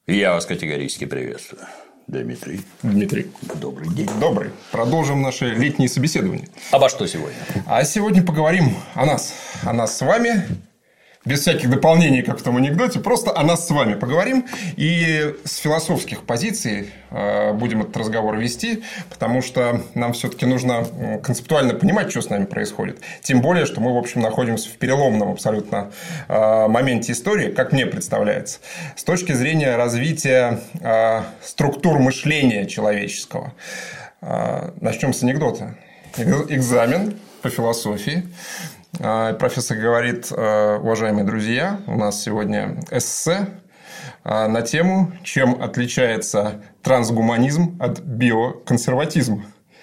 Я вас категорически приветствую. Дмитрий. Дмитрий. Добрый день. Добрый. Продолжим наше летнее собеседование. Обо что сегодня? А сегодня поговорим о нас. О нас с вами. Без всяких дополнений, как в том анекдоте. Просто о нас с вами поговорим. И с философских позиций будем этот разговор вести. Потому что нам все-таки нужно концептуально понимать, что с нами происходит. Тем более, что мы, в общем, находимся в переломном абсолютно моменте истории, как мне представляется. С точки зрения развития структур мышления человеческого. Начнем с анекдота. Экзамен по философии. Профессор говорит: уважаемые друзья, у нас сегодня эссе на тему, чем отличается трансгуманизм от биоконсерватизма.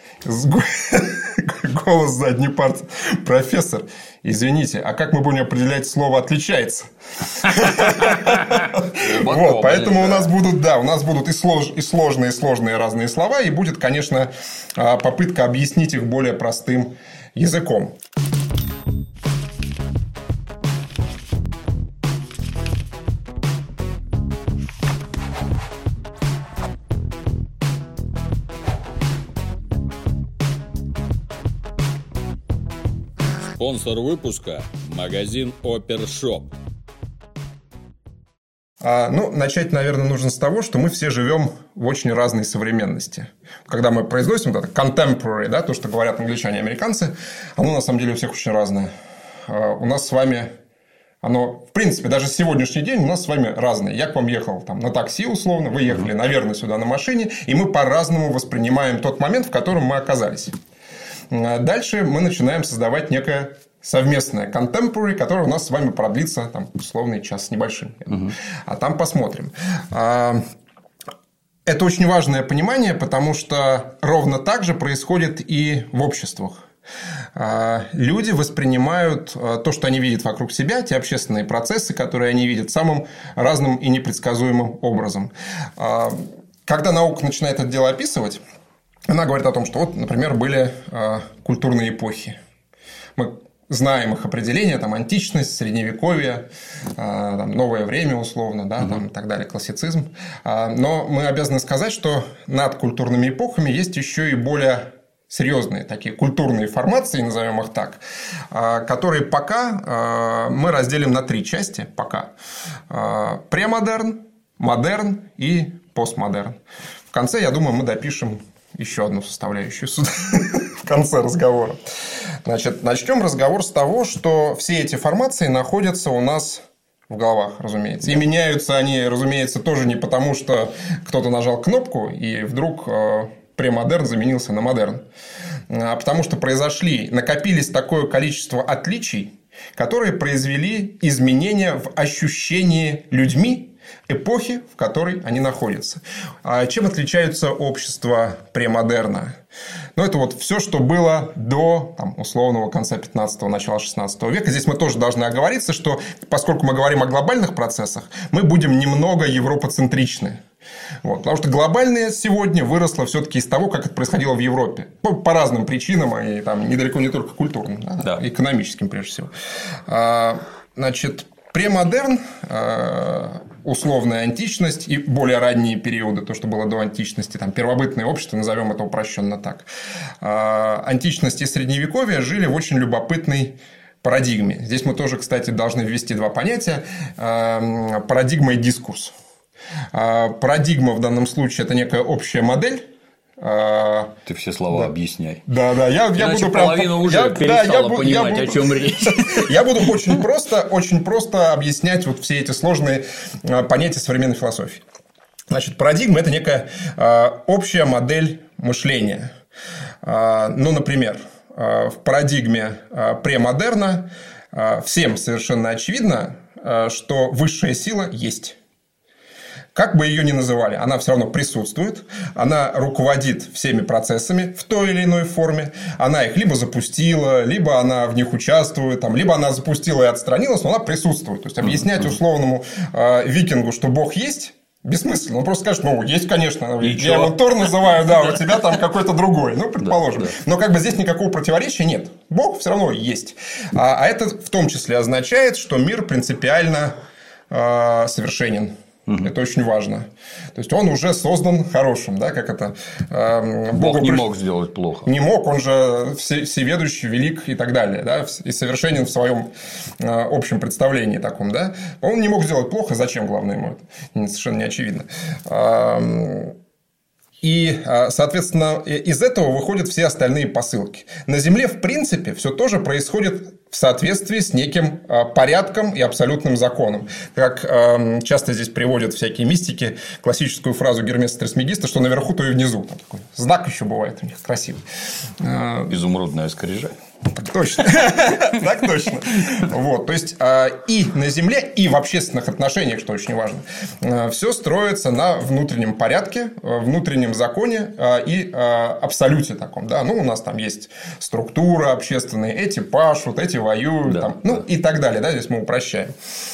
Голос задней парты. Профессор, извините, а как мы будем определять слово «отличается»? Вот, поэтому у нас будут и сложные разные слова, и будет, конечно, попытка объяснить их более простым языком. Спонсор выпуска – магазин Опершоп. Начать, наверное, нужно с того, что мы все живем в очень разной современности. Когда мы произносим это contemporary, да, то, что говорят англичане и американцы, оно на самом деле у всех очень разное. У нас с вами оно, в принципе, даже сегодняшний день у нас с вами разное. Я к вам ехал на такси, условно, вы ехали, наверное, сюда на машине, и мы по-разному воспринимаем тот момент, в котором мы оказались. Дальше мы начинаем создавать некое совместное contemporary, которое у нас с вами продлится, условный час с небольшим. А там посмотрим. Это очень важное понимание, потому что ровно так же происходит и в обществах. Люди воспринимают то, что они видят вокруг себя, те общественные процессы, которые они видят, самым разным и непредсказуемым образом. Когда наука начинает это дело описывать, она говорит о том, что, например, были культурные эпохи. Мы знаем их определение, античность, средневековье, новое время, условно, да, и так далее, классицизм. Но мы обязаны сказать, что над культурными эпохами есть еще и более серьезные такие культурные формации, назовем их так, которые пока мы разделим на три части. Пока. Премодерн, модерн и постмодерн. В конце, я думаю, мы допишем еще одну составляющую сюда в конце разговора. Значит, начнем разговор с того, что все эти формации находятся у нас в головах, разумеется. И меняются они, разумеется, тоже не потому, что кто-то нажал кнопку, и вдруг премодерн заменился на модерн. А потому что накопились такое количество отличий, которые произвели изменения в ощущении людьми эпохи, в которой они находятся. Чем отличаются общества премодерна? Это все, что было до условного конца 15-го, начала 16 века. Здесь мы тоже должны оговориться, что поскольку мы говорим о глобальных процессах, мы будем немного европоцентричны. Потому что глобальное сегодня выросло все-таки из того, как это происходило в Европе. По разным причинам, и недалеко не только культурным, экономическим прежде всего. Значит, премодерн, условная античность и более ранние периоды, то, что было до античности, первобытное общество, назовем это упрощенно так. Античность и средневековье жили в очень любопытной парадигме. Здесь мы тоже, кстати, должны ввести два понятия: парадигма и дискурс. Парадигма в данном случае – это некая общая модель. Ты все слова объясняй. Да. Я буду половина уже перестала понимать, о чем речь. Я буду очень просто объяснять все эти сложные понятия современной философии. Значит, парадигма – это некая общая модель мышления. Например, в парадигме премодерна всем совершенно очевидно, что высшая сила есть. Как бы ее ни называли, она все равно присутствует, она руководит всеми процессами в той или иной форме, она их либо запустила, либо она в них участвует, либо она запустила и отстранилась, но она присутствует. То есть, объяснять условному викингу, что Бог есть, бессмысленно. Он просто скажет: есть, конечно, я его Тор называю, у тебя какой-то другой, предположим. Но здесь никакого противоречия нет. Бог все равно есть. А это в том числе означает, что мир принципиально совершенен. Это очень важно. То есть, он уже создан хорошим, да, как это... Бог не мог сделать плохо. Не мог, он же всеведущий, велик и так далее, да, и совершенен в своем общем представлении таком, да. Он не мог сделать плохо, зачем, главное, ему это совершенно не очевидно. И, соответственно, из этого выходят все остальные посылки. На Земле, в принципе, все тоже происходит в соответствии с неким порядком и абсолютным законом. Как часто здесь приводят всякие мистики классическую фразу Гермеса Трисмегиста, что наверху, то и внизу. Там такой знак еще бывает у них красивый. Изумрудная скрижаль. Так точно. Так точно. Вот. То есть, и на Земле, и в общественных отношениях, что очень важно, все строится на внутреннем порядке, внутреннем законе и абсолюте таком. Да? Ну, у нас там есть структура общественная, эти пашут, эти воюют, да, там, ну, да, и так далее. Да? Здесь мы упрощаем.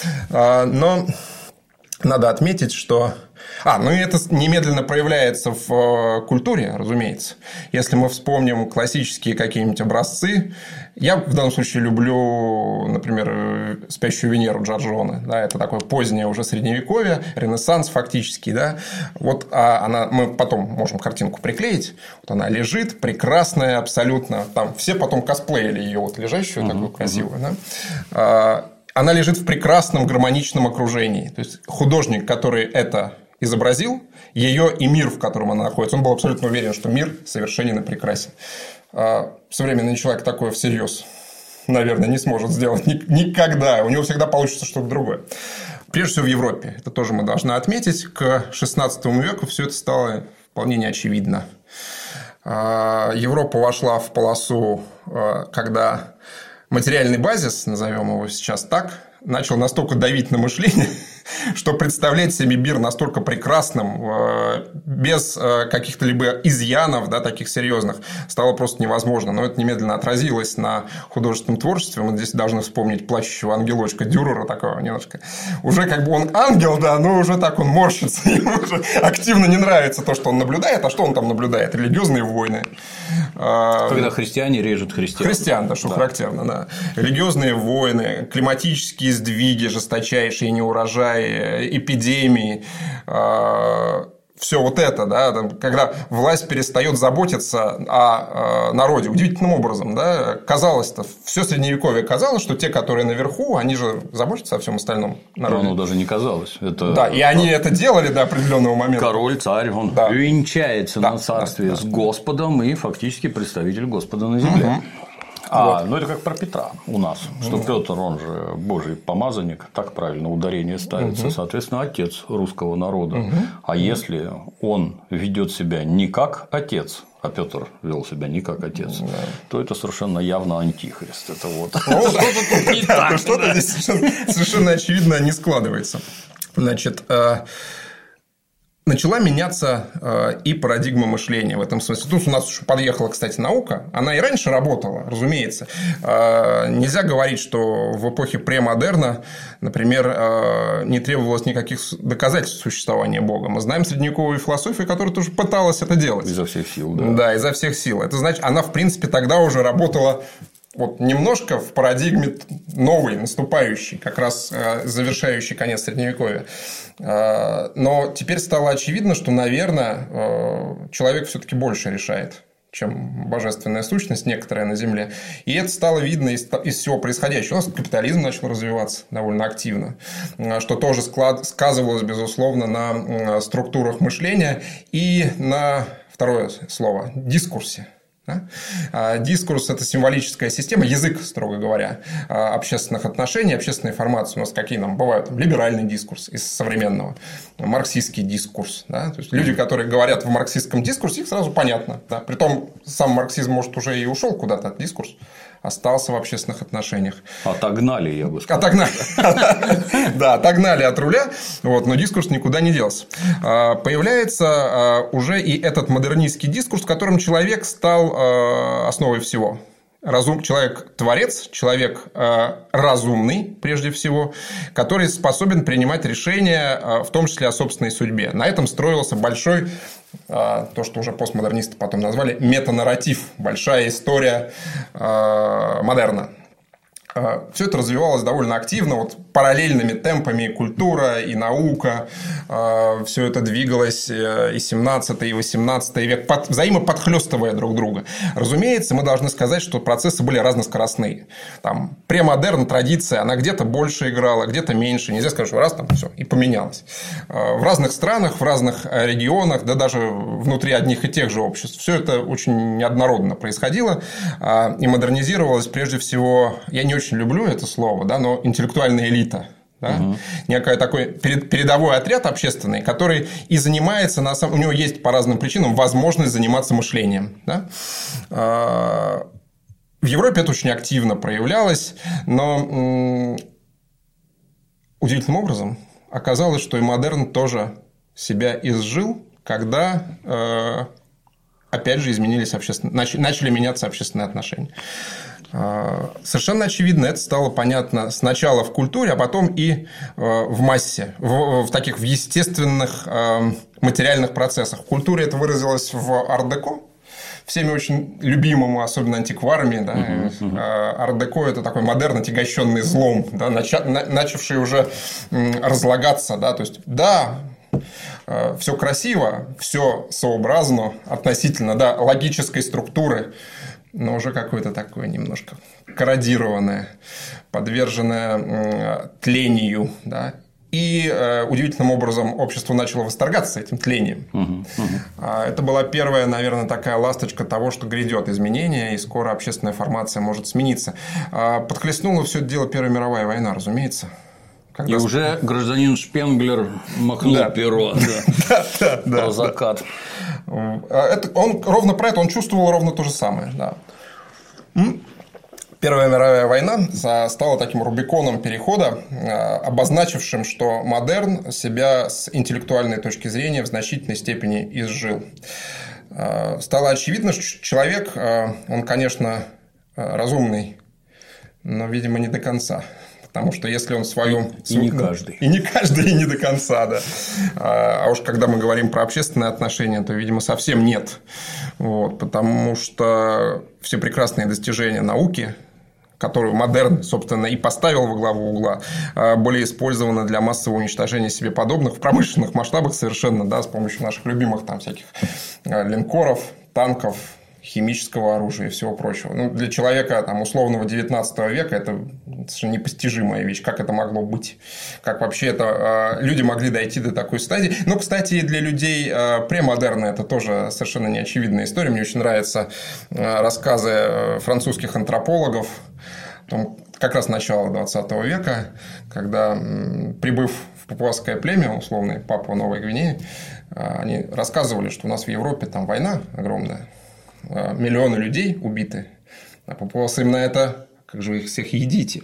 Но надо отметить, что... ну и это немедленно проявляется в культуре, разумеется. Если мы вспомним классические какие-нибудь образцы, я в данном случае люблю, например, «Спящую Венеру» Джорджоне. Да, это такое позднее уже средневековье, Ренессанс фактически. Да. Вот она, мы потом можем картинку приклеить. Вот она лежит, прекрасная абсолютно. Там все потом косплеили ее вот лежащую, такую красивую. Да. Она лежит в прекрасном гармоничном окружении. То есть, художник, который это изобразил, ее и мир, в котором она находится, он был абсолютно уверен, что мир совершенен и прекрасен. Современный человек такое всерьез, наверное, не сможет сделать никогда. У него всегда получится что-то другое. Прежде всего в Европе. Это тоже мы должны отметить. К XVI веку все это стало вполне неочевидно. Европа вошла в полосу, когда материальный базис, назовем его сейчас так, начал настолько давить на мышление, что представлять себе мир настолько прекрасным, без каких-то либо изъянов, да, таких серьезных, стало просто невозможно. Но это немедленно отразилось на художественном творчестве. Мы здесь должны вспомнить плачущего ангелочка Дюрера, такого немножко. Уже как бы он ангел, да, но уже так он морщится. Ему уже активно не нравится то, что он наблюдает. А что он там наблюдает? Религиозные войны. Когда христиане режут христиан. Христиан, да, что характерно, да. Религиозные войны, климатические сдвиги жесточайшие, неурожаи, эпидемии, все вот это, да, когда власть перестает заботиться о народе удивительным образом, да, казалось-то, все средневековье казалось, что те, которые наверху, они же заботятся о всем остальном народе. Но оно даже не казалось. Это... Да, и они это делали до определенного момента. Король, царь, он венчается на царстве с Господом и фактически представитель Господа на земле. Ну, это как про Петра у нас, что Петр, он же Божий помазанник, так правильно ударение ставится, соответственно, отец русского народа. А если он ведет себя не как отец, а Петр вел себя не как отец, то это совершенно явно антихрист. Это вот что-то здесь совершенно очевидно не складывается. Значит, начала меняться и парадигма мышления в этом смысле. Тут у нас уже подъехала, кстати, наука. Она и раньше работала, разумеется. Нельзя говорить, что в эпохе премодерна, например, не требовалось никаких доказательств существования Бога. Мы знаем средневековую философию, которая тоже пыталась это делать. Изо всех сил, да. Да, изо всех сил. Это значит, она, в принципе, тогда уже работала вот немножко в парадигме новой, наступающей, как раз завершающей конец Средневековья. Но теперь стало очевидно, что, наверное, человек все-таки больше решает, чем божественная сущность некоторая на Земле. И это стало видно из всего происходящего. У нас капитализм начал развиваться довольно активно, что тоже сказывалось, безусловно, на структурах мышления и на, второе слово, дискурсе. Да? Дискурс – это символическая система, язык, строго говоря, общественных отношений, общественной информации. У нас какие нам бывают? Либеральный дискурс из современного, марксистский дискурс. Да? То есть, люди, которые говорят в марксистском дискурсе, их сразу понятно. Да? Притом, сам марксизм, может, уже и ушел куда-то от дискурса, остался в общественных отношениях. Отогнали, я бы сказал. Отогнали. Да, отогнали от руля, но дискурс никуда не делся. Появляется уже и этот модернистский дискурс, в котором человек стал основой всего. Человек-творец, человек разумный, прежде всего, который способен принимать решения, в том числе о собственной судьбе. На этом строился большой, то, что уже постмодернисты потом назвали, метанарратив, большая история модерна. Все это развивалось довольно активно, вот параллельными темпами культура и наука. Все это двигалось и 17 и 18 век, взаимоподхлёстывая друг друга. Разумеется, мы должны сказать, что процессы были разноскоростные. Там премодерн, традиция, она где-то больше играла, где-то меньше. Нельзя сказать, что раз там все и поменялось. В разных странах, в разных регионах, да даже внутри одних и тех же обществ, все это очень неоднородно происходило и модернизировалось прежде всего. Я не очень люблю это слово, да, но интеллектуальная элита. Да? Некий такой передовой отряд общественный, который и занимается, у него есть по разным причинам возможность заниматься мышлением. Да? В Европе это очень активно проявлялось, но удивительным образом оказалось, что и модерн тоже себя изжил, когда опять же изменились начали меняться общественные отношения. Совершенно очевидно, это стало понятно сначала в культуре, а потом и в массе, в таких естественных материальных процессах. В культуре это выразилось в ар-деко, всеми очень любимому, особенно антикварами. Да? Ар-деко – это такой модерн, отягощенный злом, да? Начавший уже разлагаться. Да? То есть, да, все красиво, все сообразно относительно логической структуры, но уже какое-то такое немножко корродированное, подверженное тлению. Да? И удивительным образом общество начало восторгаться этим тлением. Это была первая, наверное, такая ласточка того, что грядет изменение, и скоро общественная формация может смениться. Подхлестнула все это дело Первая мировая война, разумеется. И уже гражданин Шпенглер махнул перо про закат. Он ровно про это, он чувствовал ровно то же самое. Да. Первая мировая война стала таким рубиконом перехода, обозначившим, что модерн себя с интеллектуальной точки зрения в значительной степени изжил. Стало очевидно, что человек, он, конечно, разумный, но, видимо, не до конца. Потому что если он в своем... И не каждый. И не каждый, и не до конца, да. А уж когда мы говорим про общественные отношения, то, видимо, совсем нет. Вот, потому что все прекрасные достижения науки, которую модерн, собственно, и поставил во главу угла, были использованы для массового уничтожения себе подобных в промышленных масштабах совершенно, да, с помощью наших любимых там всяких линкоров, танков, химического оружия и всего прочего. Ну, для человека там, условного 19 века это совершенно непостижимая вещь. Как это могло быть? Как вообще это люди могли дойти до такой стадии? Ну, кстати, и для людей премодерна это тоже совершенно неочевидная история. Мне очень нравятся рассказы французских антропологов, как раз начала 20 века, когда, прибыв в папуасское племя, условное Папуа Новой Гвинеи, они рассказывали, что у нас в Европе там война огромная, миллионы людей убиты, а папуасы им на это: как же вы их всех едите?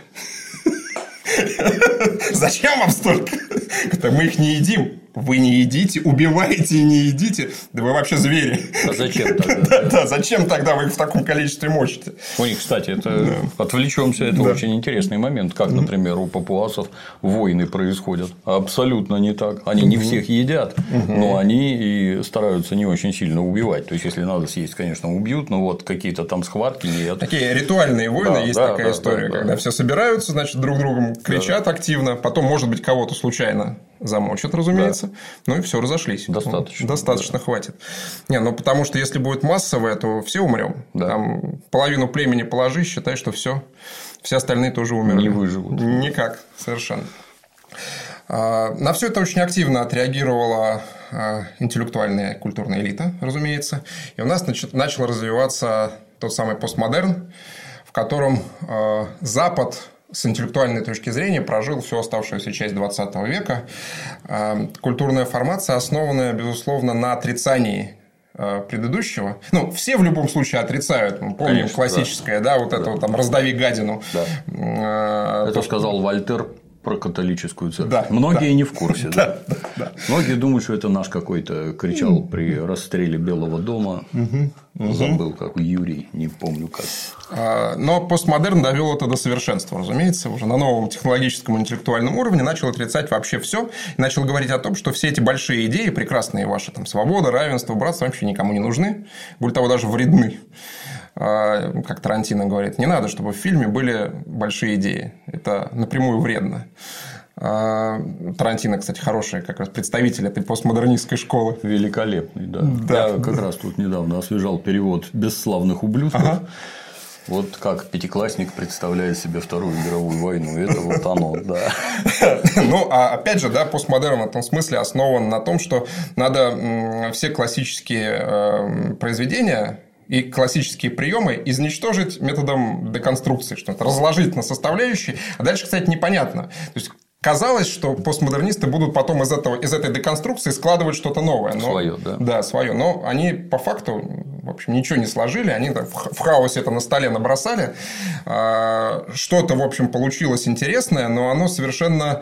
Зачем вам столько? Мы их не едим. Вы не едите, убиваете и не едите. Да вы вообще звери. А зачем тогда? Да, зачем тогда вы их в таком количестве мочите? У них, кстати, это отвлечемся, это очень интересный момент. Как, например, у папуасов войны происходят. Абсолютно не так. Они не всех едят, но они и стараются не очень сильно убивать. То есть, если надо съесть, конечно, убьют, но вот какие-то там схватки нет. Такие ритуальные войны, есть такая история, когда все собираются, значит, друг другом кричат активно, потом, может быть, кого-то случайно замочат, разумеется. Ну и все, разошлись. Достаточно хватит. Не, ну потому что если будет массовое, то все умрем. Там половину племени положи, считай, что все остальные тоже умерли. Не выживут. Никак, совершенно. На все это очень активно отреагировала интеллектуальная культурная элита, разумеется. И у нас начал развиваться тот самый постмодерн, в котором Запад с интеллектуальной точки зрения прожил всю оставшуюся часть 20 века. Культурная формация, основанная, безусловно, на отрицании предыдущего. Ну, все в любом случае отрицают. Мы помним, конечно, классическое, да, вот это вот там «раздави гадину». Да. Это сказал Вольтер про католическую церковь. Да, многие не в курсе. Да. Многие думают, что это наш какой-то кричал при расстреле Белого дома. Забыл, как Юрий, не помню как. Но постмодерн довел это до совершенства, разумеется. Уже на новом технологическом и интеллектуальном уровне начал отрицать вообще все и начал говорить о том, что все эти большие идеи, прекрасные ваши там свобода, равенство, братство, вообще никому не нужны. Более того, даже вредны. как Тарантино говорит, не надо, чтобы в фильме были большие идеи. Это напрямую вредно. Тарантино, кстати, хороший как раз представитель этой постмодернистской школы. Великолепный, да. Я как раз тут недавно освежал перевод «Бесславных ублюдков». Ага. Вот как пятиклассник представляет себе Вторую мировую войну. Это вот оно, да. Ну, а опять же, да, постмодерн в этом смысле основан на том, что надо все классические произведения и классические приемы изничтожить методом деконструкции, что-то разложить на составляющие. А дальше, кстати, непонятно. То есть казалось, что постмодернисты будут потом из этой деконструкции складывать что-то новое. Свое, да. Да, свое. Но они по факту, в общем, ничего не сложили. Они в хаосе это на столе набросали. Что-то, в общем, получилось интересное, но оно совершенно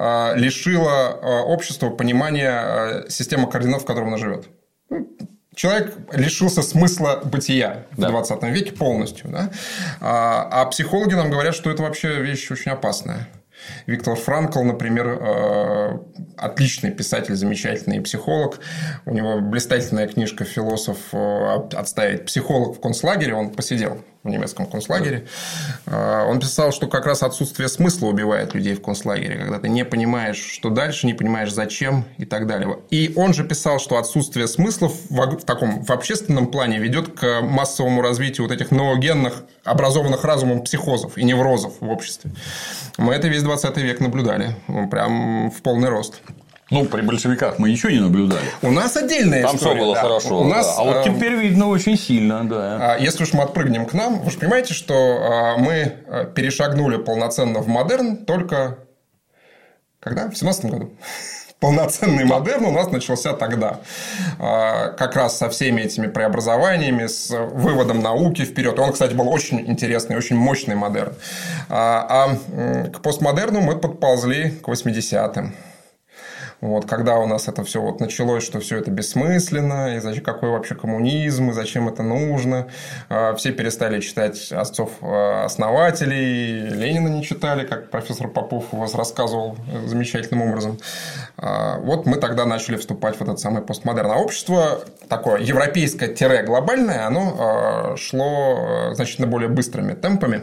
лишило общества понимания системы координат, в которой оно живет. Человек лишился смысла бытия в 20 веке полностью. Да? А психологи нам говорят, что это вообще вещь очень опасная. Виктор Франкл, например, отличный писатель, замечательный психолог. У него блистательная книжка «Философ отставить психолог в концлагере». Он посидел в немецком концлагере. Он писал, что как раз отсутствие смысла убивает людей в концлагере, когда ты не понимаешь, что дальше, не понимаешь, зачем и так далее. И он же писал, что отсутствие смыслов в общественном плане ведет к массовому развитию вот этих новогенных, образованных разумом психозов и неврозов в обществе. Мы это весь 20 век наблюдали, прям в полный рост. Ну, при большевиках мы ничего не наблюдали. У нас отдельная история. Там все было хорошо. А вот теперь видно очень сильно, да. Если уж мы отпрыгнем к нам, вы же понимаете, что мы перешагнули полноценно в модерн только когда? В 17 году. Полноценный модерн у нас начался тогда. Как раз со всеми этими преобразованиями, с выводом науки вперед. Он, кстати, был очень интересный, очень мощный модерн. А к постмодерну мы подползли к 80-м. Вот, когда у нас это все вот началось, что все это бессмысленно, и зачем, какой вообще коммунизм, и зачем это нужно. Все перестали читать отцов-основателей, Ленина не читали, как профессор Попов у вас рассказывал замечательным образом. Вот мы тогда начали вступать в этот самый постмодерн. А общество такое европейское-глобальное, оно шло значительно более быстрыми темпами.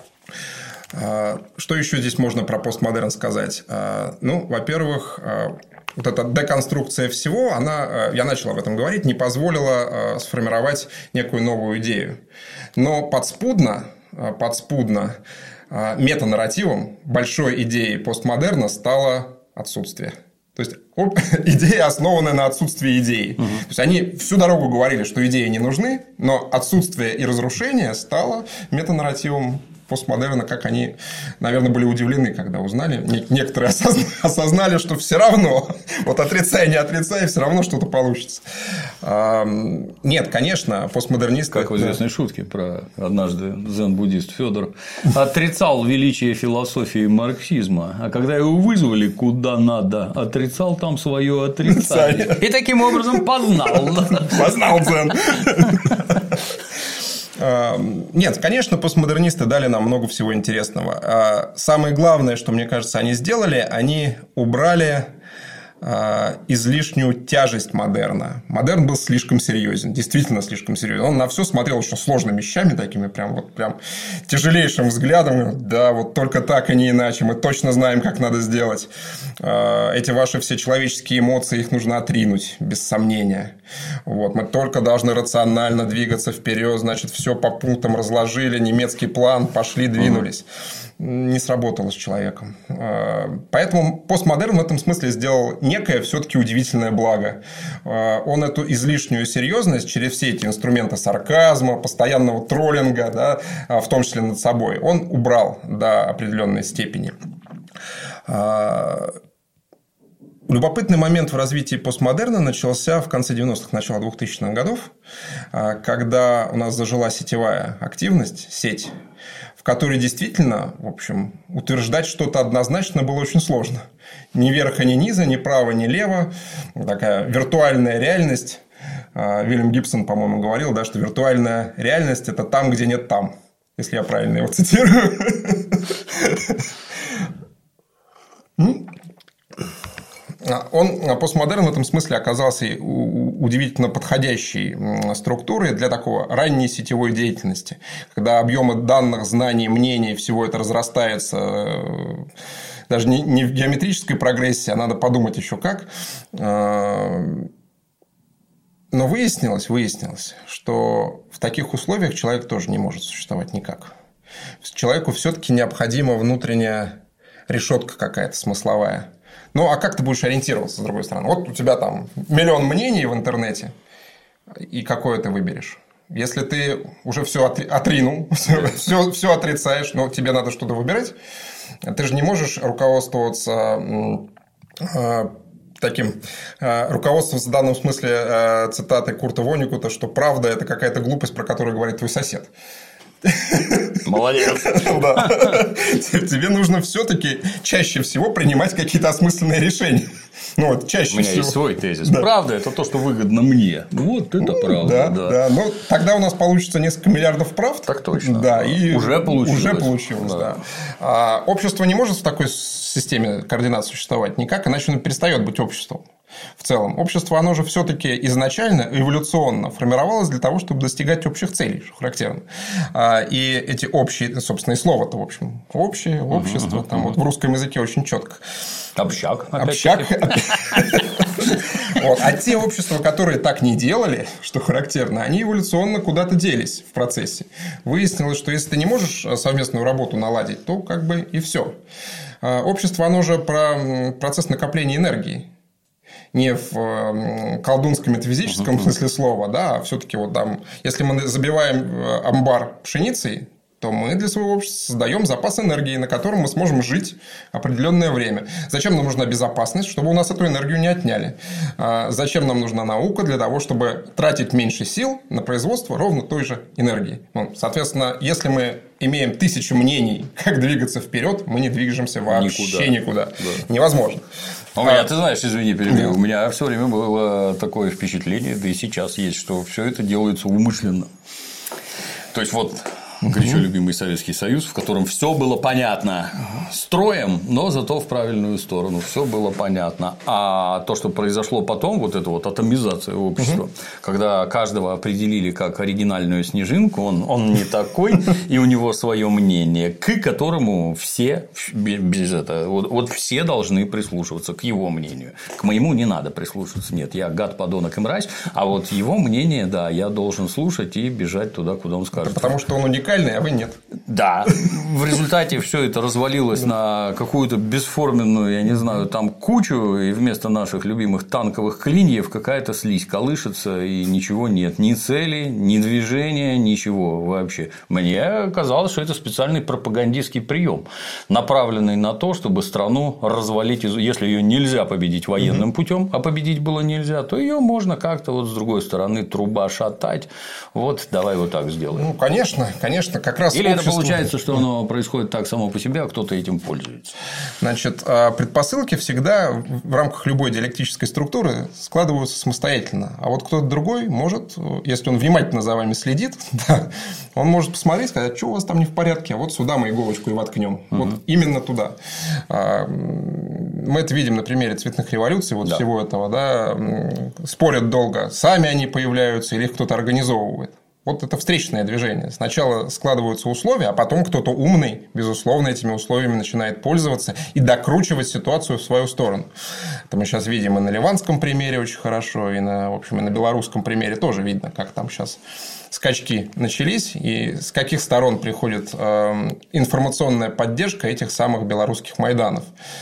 Что еще здесь можно про постмодерн сказать? Ну, во-первых, вот эта деконструкция всего, я начал об этом говорить, не позволила сформировать некую новую идею. Но подспудно метанарративом большой идеей постмодерна стало отсутствие. То есть идея, основанная на отсутствии идеи. То есть они всю дорогу говорили, что идеи не нужны, но отсутствие и разрушение стало метанарративом постмодерна, как они, наверное, были удивлены, когда узнали. Некоторые осознали, что все равно, вот отрицай, не отрицай, все равно что-то получится. Нет, конечно, постмодернисты... Как в известной шутке про однажды дзен-буддист Федор отрицал величие философии марксизма, а когда его вызвали куда надо, отрицал там свое отрицание. И таким образом познал. Познал дзен. Нет, конечно, постмодернисты дали нам много всего интересного. Самое главное, что, мне кажется, они сделали, они убрали излишнюю тяжесть модерна. Модерн был слишком серьезен, действительно слишком серьезен. Он на все смотрел очень сложными вещами, такими прям тяжелейшим взглядом. Да, вот только так и не иначе. Мы точно знаем, как надо сделать. Эти ваши все человеческие эмоции, их нужно отринуть, без сомнения. Вот. Мы только должны рационально двигаться вперед, значит, все по пунктам разложили, немецкий план, пошли, двинулись. Не сработало с человеком. Поэтому постмодерн в этом смысле сделал некое все-таки удивительное благо. Он эту излишнюю серьезность через все эти инструменты сарказма, постоянного троллинга, да, в том числе над собой, он убрал до определенной степени. Любопытный момент в развитии постмодерна начался в конце 90-х, начало 2000-х годов, когда у нас зажила сетевая активность, сеть, в которой действительно, в общем, утверждать что-то однозначно было очень сложно. Ни верха, ни низа, ни право, ни лево. Такая виртуальная реальность. Вильям Гибсон, по-моему, говорил, да, что виртуальная реальность – это там, где нет там. Если я правильно его цитирую. Постмодерн в этом смысле оказался удивительно подходящей структурой для такого ранней сетевой деятельности, когда объемы данных, знаний, мнений, всего это разрастается даже не в геометрической прогрессии, а надо подумать еще как. Но выяснилось, что в таких условиях человек тоже не может существовать никак. Человеку все-таки необходима внутренняя решетка какая-то смысловая. Ну, а как ты будешь ориентироваться, с другой стороны? Вот у тебя там миллион мнений в интернете, и какое ты выберешь? Если ты уже все отринул, все отрицаешь, но тебе надо что-то выбирать, ты же не можешь руководствоваться таким руководством в данном смысле цитатой Курта Воннегута, что правда – это какая-то глупость, про которую говорит твой сосед. Молодец. Да. Тебе нужно все-таки чаще всего принимать какие-то осмысленные решения. Ну, вот, чаще всего. У меня есть свой тезис. Да. Правда – это то, что выгодно мне. Вот это правда. Да. Ну, тогда у нас получится несколько миллиардов правд. Так точно. Да, и уже получилось. Да. Общество не может в такой системе координат существовать никак, иначе оно перестает быть обществом. В целом, общество, оно же все-таки изначально эволюционно формировалось для того, чтобы достигать общих целей, что характерно. И эти общие, собственно, и слово-то, в общем, общее, общество, там вот в русском языке очень четко. Общак. А те общества, которые так не делали, что характерно, они эволюционно куда-то делись в процессе. Выяснилось, что если ты не можешь совместную работу наладить, то как бы и все. Общество, оно же про процесс накопления энергии. Не в колдунском метафизическом смысле слова, да, а все-таки вот там, если мы забиваем амбар пшеницей, то мы для своего общества создаем запас энергии, на котором мы сможем жить определенное время. Зачем нам нужна безопасность? Чтобы у нас эту энергию не отняли. Зачем нам нужна наука? Для того, чтобы тратить меньше сил на производство ровно той же энергии. Соответственно, если мы имеем 1000 мнений, как двигаться вперед, мы не движемся вообще никуда. Да. Невозможно. У меня, ты знаешь, извини, перебью, у меня все время было такое впечатление, да и сейчас есть, что все это делается умышленно. То есть, вот горячо любимый Советский Союз, в котором все было понятно строем, но зато в правильную сторону. Все было понятно. А то, что произошло потом, вот эта вот атомизация общества, когда каждого определили как оригинальную снежинку, он не такой, и у него свое мнение, к которому все без этого, вот все должны прислушиваться к его мнению. К моему не надо прислушиваться. Нет, я гад, подонок и мразь, а вот его мнение, да, я должен слушать и бежать туда, куда он скажет. Потому что он уникальный, а вы нет. Да. В результате все это развалилось на какую-то бесформенную, я не знаю, там кучу, и вместо наших любимых танковых клиньев какая-то слизь колышется, и ничего нет. Ни цели, ни движения, ничего вообще. Мне казалось, что это специальный пропагандистский прием, направленный на то, чтобы страну развалить. Если ее нельзя победить военным путем, а победить было нельзя, то ее можно как-то вот с другой стороны труба шатать. Вот давай вот так сделаем. Ну, конечно, как раз. Или это получается, что оно происходит так само по себе, а кто-то этим пользуется. Значит, предпосылки всегда в рамках любой диалектической структуры складываются самостоятельно. А вот кто-то другой может, если он внимательно за вами следит, да, он может посмотреть, сказать, что у вас там не в порядке, а вот сюда мы иголочку и воткнем. Вот именно туда. Мы это видим на примере цветных революций, вот всего этого, да, спорят долго, сами они появляются или их кто-то организовывает. Вот это встречное движение. Сначала складываются условия, а потом кто-то умный, безусловно, этими условиями начинает пользоваться и докручивать ситуацию в свою сторону. Это мы сейчас видим и на ливанском примере очень хорошо, и на, в общем, и на белорусском примере тоже видно, как там сейчас скачки начались, и с каких сторон приходит информационная поддержка этих самых белорусских майданов.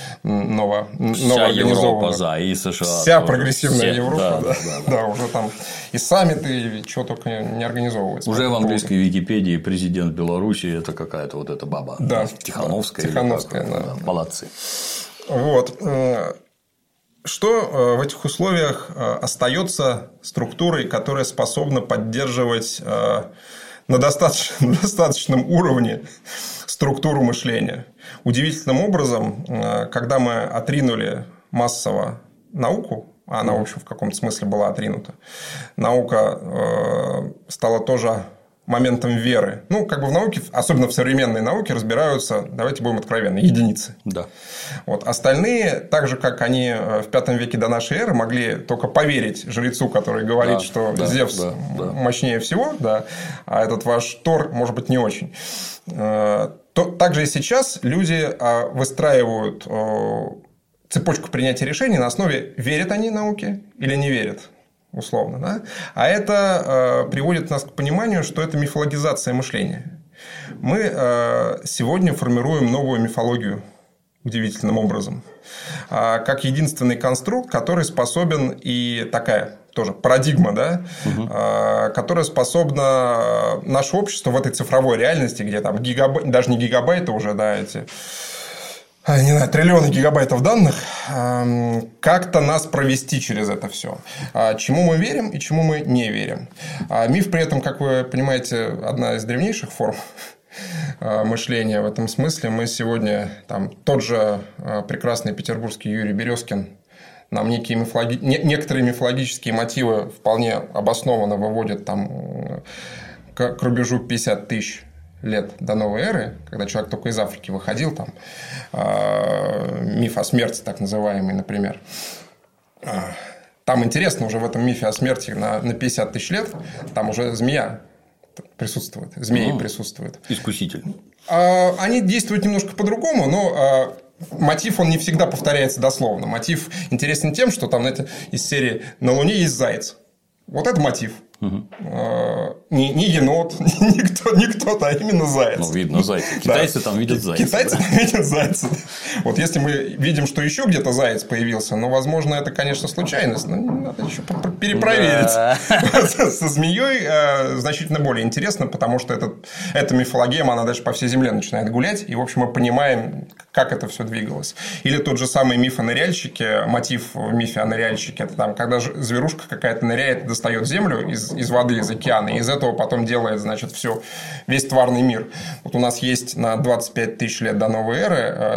Вся Европа за, и США. Вся прогрессивная Европа. Да, уже там и саммиты, и чего только не организовывается. Уже в английской Википедии президент Беларуси – это какая-то вот эта баба. Да. Тихановская. Тихановская, да. Молодцы. Вот. Что в этих условиях остается структурой, которая способна поддерживать на достаточном уровне структуру мышления? Удивительным образом, когда мы отринули массово науку, а она, в общем, в каком-то смысле была отринута, наука стала тоже моментом веры. Ну, как бы в науке, особенно в современной науке, разбираются, давайте будем откровенны, единицы. Да. Вот. Остальные, так же, как они в V веке до нашей эры, могли только поверить жрецу, который говорит, что Зевс мощнее всего, да, а этот ваш Тор, может быть, не очень. Также и сейчас люди выстраивают цепочку принятия решений на основе, верят они науке или не верят. Условно, да? А это приводит нас к пониманию, что это мифологизация мышления. Мы сегодня формируем новую мифологию удивительным образом, как единственный конструкт, который способен, и такая тоже парадигма, да, которая способна наше общество в этой цифровой реальности, где там даже не гигабайты уже, да, эти... не знаю, триллионы гигабайтов данных, как-то нас провести через это все. Чему мы верим и чему мы не верим. Миф при этом, как вы понимаете, одна из древнейших форм мышления в этом смысле. Мы сегодня, тот же прекрасный петербургский Юрий Березкин нам некоторые мифологические мотивы вполне обоснованно выводит к рубежу 50 тысяч лет до новой эры, когда человек только из Африки выходил, миф о смерти, так называемый, например. Там интересно уже в этом мифе о смерти на 50 тысяч лет, там уже змея присутствует, змеи присутствуют. Искуситель. Они действуют немножко по-другому, но мотив, он не всегда повторяется дословно. Мотив интересен тем, что там, знаете, из серии «На Луне есть заяц». Вот это мотив. Не енот, не кто-то, а именно заяц. Ну, видно зайца. Китайцы там видят зайца. Китайцы там видят зайца. Вот если мы видим, что еще где-то заяц появился, возможно, это, конечно, случайность, но надо еще перепроверить. Со змеей значительно более интересно, потому что эта мифологема, она дальше по всей земле начинает гулять, и, в общем, мы понимаем, как это все двигалось. Или тот же самый миф о ныряльщике, мотив в мифе о ныряльщике, это когда зверушка какая-то ныряет, достает землю из воды, из океана, и из этого потом делает, значит, весь тварный мир. Вот у нас есть на 25 тысяч лет до новой эры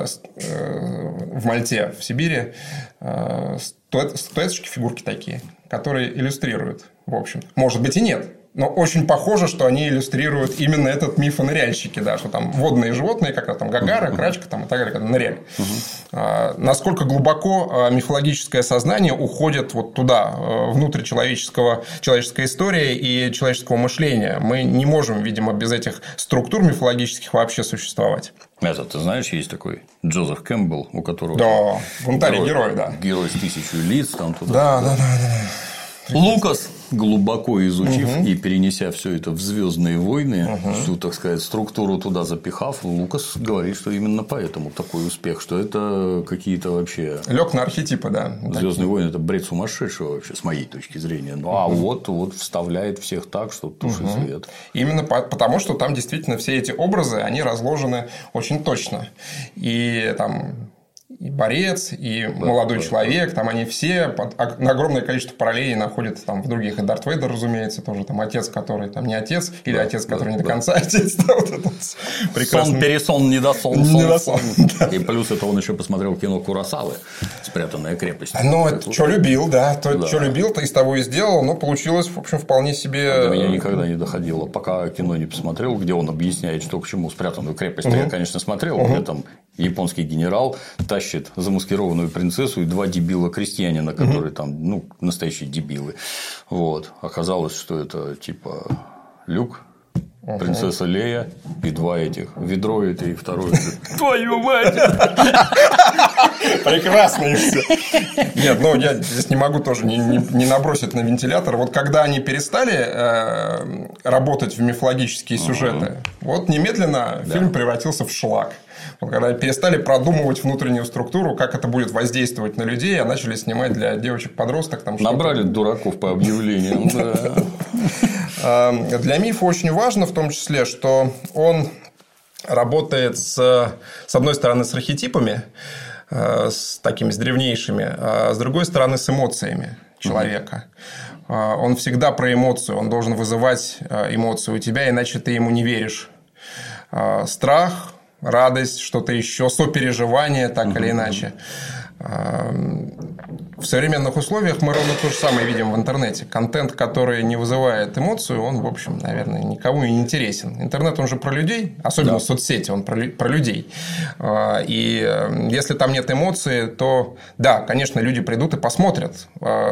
в Мальте, в Сибири, статуэточки, фигурки такие, которые иллюстрируют, в общем. Может быть, и нет. Но очень похоже, что они иллюстрируют именно этот миф о ныряльщике, да, что там водные животные, как там Гагара, Крачка и так далее, когда ныряли. Насколько глубоко мифологическое сознание уходит вот туда, внутрь человеческой истории и человеческого мышления. Мы не можем, видимо, без этих структур мифологических вообще существовать. Ты знаешь, есть такой Джозеф Кэмпбелл, у которого... Да, бунтарь герой, да. Герой с 1000 лиц. Там туда. Да. Лукас, глубоко изучив и перенеся все это в «Звездные войны», всю, так сказать, структуру туда запихав, Лукас говорит, что именно поэтому такой успех, что это какие-то вообще... Лег на архетипы, да. «Звездные войны» – это бред сумасшедшего вообще, с моей точки зрения. А вот вставляет всех так, что тушит свет. Именно потому, что там действительно все эти образы, они разложены очень точно. И там... И борец, и молодой человек, там они все на огромное количество параллелей находят там в других. И Дарт Вейдер, разумеется, тоже там отец, который там не отец, или отец, который не до конца отец. Да, вот это прекрасно. Сон, пересон, недосон, сон. Да. И плюс это он еще посмотрел кино Куросавы «Спрятанная крепость». Ну, это что любил, да. Что любил, то из того и сделал, но получилось, в общем, вполне себе... До меня никогда не доходило, пока кино не посмотрел, где он объясняет, что к чему «Спрятанную крепость». Я, конечно, смотрел, где там японский генерал тащит замаскированную принцессу и 2 дебила-крестьянина, которые там, настоящие дебилы. Вот. Оказалось, что это типа Люк, принцесса Лея и 2 этих. Ведро это и второе. Твою мать! Прекрасно и все. Нет, я здесь не могу тоже не набросить на вентилятор. Вот когда они перестали работать в мифологические сюжеты, вот немедленно фильм превратился в шлак. Вот когда перестали продумывать внутреннюю структуру, как это будет воздействовать на людей, а начали снимать для девочек-подросток. Набрали дураков по объявлениям. Для мифа очень важно, в том числе, что он работает с одной стороны с архетипами, с древнейшими, а с другой стороны с эмоциями человека. Он всегда про эмоцию, он должен вызывать эмоцию у тебя, иначе ты ему не веришь. Страх, радость, что-то еще, сопереживание, так или иначе. В современных условиях мы ровно то же самое видим в интернете. Контент, который не вызывает эмоцию, он, в общем, наверное, никому и не интересен. Интернет, он же про людей, особенно соцсети, он про людей. И если там нет эмоций, то, да, конечно, люди придут и посмотрят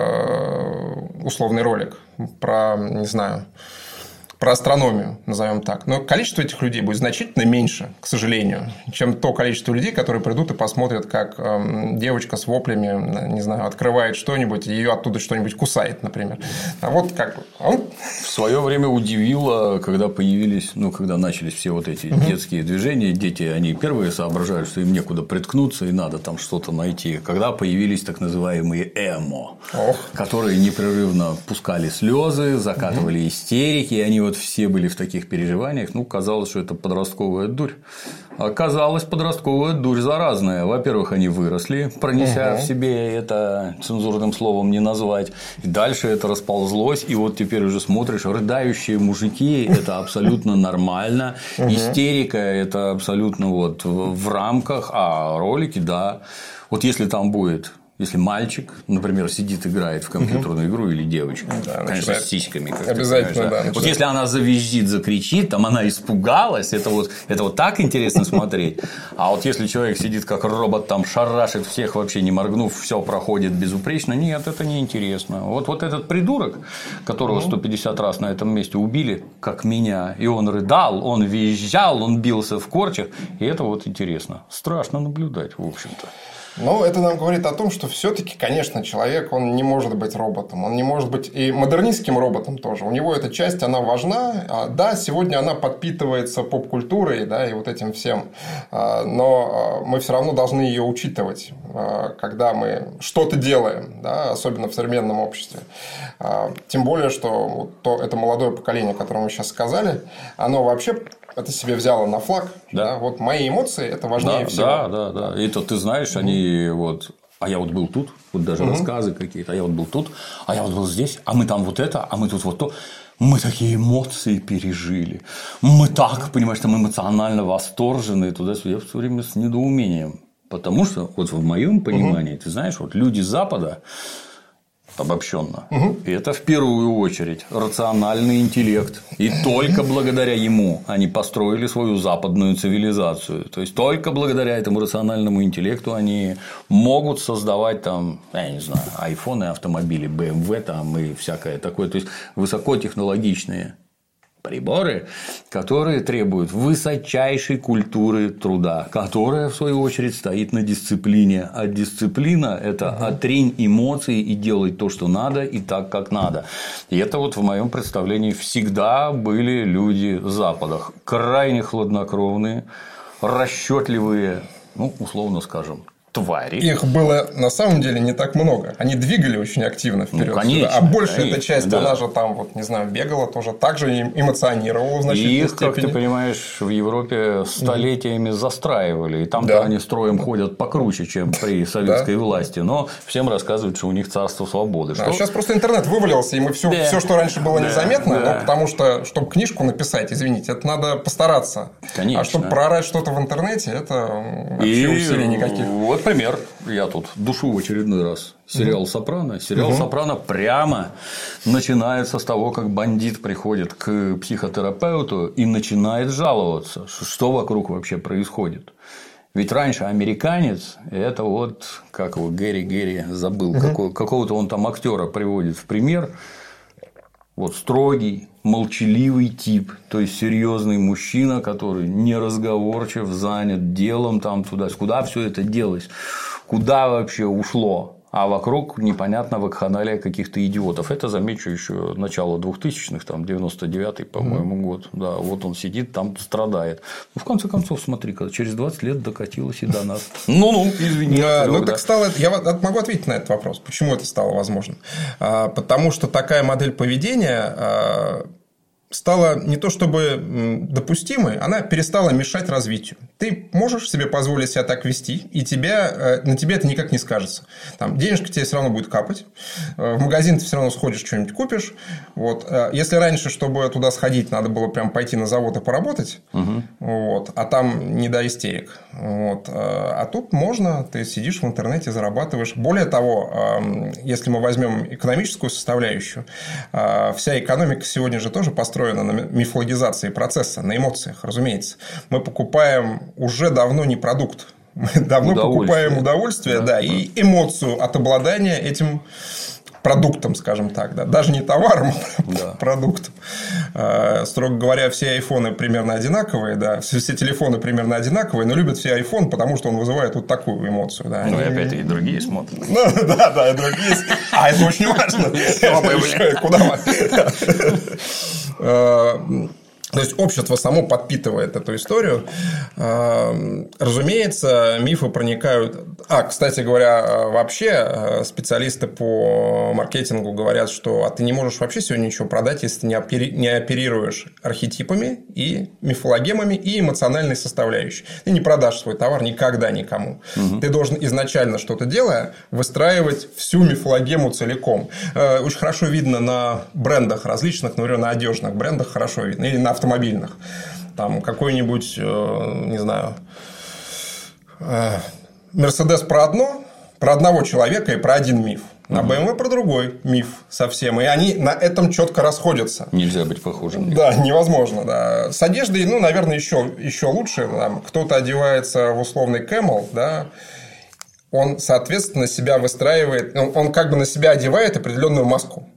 условный ролик про, не знаю, про астрономию, назовем так. Но количество этих людей будет значительно меньше, к сожалению, чем то количество людей, которые придут и посмотрят, как девочка с воплями, не знаю, открывает что-нибудь, и ее оттуда что-нибудь кусает, например. А вот как он... В свое время удивило, когда появились, когда начались все вот эти детские движения. Дети, они первые соображают, что им некуда приткнуться и надо там что-то найти. Когда появились так называемые эмо, которые непрерывно пускали слезы, закатывали истерики, и они вот все были в таких переживаниях. Казалось, что это подростковая дурь. Оказалось, подростковая дурь заразная. Во-первых, они выросли, пронеся в себе это, цензурным словом не назвать. И дальше это расползлось. И вот теперь уже смотришь, рыдающие мужики – это абсолютно нормально. Истерика – это абсолютно вот в рамках. А ролики, да. Вот если там будет... Если мальчик, например, сидит, играет в компьютерную игру или девочка, конечно, с сиськами. Обязательно, да. Вот если она завизжит, закричит, там она испугалась, это вот так интересно смотреть. А вот если человек сидит как робот, там шарашит всех, вообще не моргнув, все проходит безупречно, нет, это не интересно. Вот этот придурок, которого 150 раз на этом месте убили, как меня, и он рыдал, он визжал, он бился в корчах, и это вот интересно. Страшно наблюдать, в общем-то. Но это нам говорит о том, что все-таки, конечно, человек, он не может быть роботом, он не может быть и модернистским роботом тоже. У него эта часть, она важна. Да, сегодня она подпитывается поп-культурой, да, и вот этим всем. Но мы все равно должны ее учитывать, когда мы что-то делаем, да, особенно в современном обществе. Тем более, что это молодое поколение, о котором мы сейчас сказали, оно вообще... Это себе взяло на флаг. Да. Вот мои эмоции – это важнее всего. Да. И то ты знаешь, они вот… А я вот был тут, вот даже рассказы какие-то, а я вот был тут, а я вот был здесь, а мы там вот это, а мы тут вот то. Мы такие эмоции пережили. Мы так, понимаешь, там эмоционально восторжены туда-сюда. Я все время с недоумением. Потому что, вот в моем понимании, ты знаешь, вот люди Запада, обобщенно. И это в первую очередь рациональный интеллект. И только благодаря ему они построили свою западную цивилизацию. То есть только благодаря этому рациональному интеллекту они могут создавать там, я не знаю, айфоны, автомобили, BMW там и всякое такое. То есть высокотехнологичные приборы, которые требуют высочайшей культуры труда, которая, в свою очередь, стоит на дисциплине. А дисциплина – это отринь эмоции и делай то, что надо, и так, как надо. И это вот в моем представлении всегда были люди Запада. Крайне хладнокровные, расчетливые, условно скажем, твари. Их было на самом деле не так много. Они двигали очень активно вперед. Конечно, а большая эта часть, она же там, вот, не знаю, бегала тоже, так же эмоционировала в значительной их, степени. как ты понимаешь, в Европе столетиями застраивали. И там-то они строем ходят покруче, чем при советской власти. Но всем рассказывают, что у них царство свободы. Что... Сейчас просто интернет вывалился, и мы все, что раньше было незаметно, но потому что, чтобы книжку написать, извините, это надо постараться. Конечно. А чтобы проорать что-то в интернете, это вообще усилий никаких. Вот пример. Я тут душу в очередной раз. Сериал «Сопрано». Сериал «Сопрано» прямо начинается с того, как бандит приходит к психотерапевту и начинает жаловаться, что вокруг вообще происходит. Ведь раньше американец – это вот, как его Гэри забыл, какого-то он там актера приводит в пример. Вот строгий, молчаливый тип, то есть серьезный мужчина, который неразговорчив, занят делом там туда. Куда все это делось? Куда вообще ушло? А вокруг непонятно вакханалия каких-то идиотов. Это, замечу, еще начало 2000-х, там 99-й, по-моему, год. Да, вот он сидит, там страдает. В конце концов, смотри-ка, через 20 лет докатилось и до нас. Извини. Так стало. Я могу ответить на этот вопрос. Почему это стало возможным? Потому что такая модель поведения стала не то чтобы допустимой, она перестала мешать развитию. Ты можешь себе позволить себя так вести, и на тебе это никак не скажется. Там денежка тебе все равно будет капать, в магазин ты все равно сходишь, что-нибудь купишь. Вот. Если раньше, чтобы туда сходить, надо было прям пойти на завод и поработать, вот, а там не до истерик. Вот. А тут можно, ты сидишь в интернете, зарабатываешь. Более того, если мы возьмем экономическую составляющую, вся экономика сегодня же тоже построена на мифологизации процесса, на эмоциях, разумеется. Мы покупаем уже давно не продукт, мы давно покупаем удовольствие, да, и эмоцию от обладания этим продуктом, скажем так, да, даже не товаром, а продуктом. Строго говоря, все айфоны примерно одинаковые, да, все телефоны примерно одинаковые, но любят все iPhone, потому что он вызывает вот такую эмоцию. Да. Ну, и опять и другие смотрят. Да, и другие. А это очень важно. Куда мы? То есть, общество само подпитывает эту историю. Разумеется, мифы проникают... кстати говоря, вообще специалисты по маркетингу говорят, что ты не можешь вообще сегодня ничего продать, если ты не оперируешь архетипами и мифологемами и эмоциональной составляющей. Ты не продашь свой товар никогда никому. Ты должен изначально, что-то делая, выстраивать всю мифологему целиком. Очень хорошо видно на брендах различных, например, на одежных брендах хорошо видно. Или на автомобильных. Там какой-нибудь, не знаю, Мерседес про одного человека и про один миф. На BMW про другой миф совсем. И они на этом четко расходятся. Нельзя быть похожим. Да, невозможно. Да. С одеждой, наверное, еще лучше. Там, кто-то одевается в условный Camel, да, он, соответственно, себя выстраивает, он как бы на себя одевает определенную маску.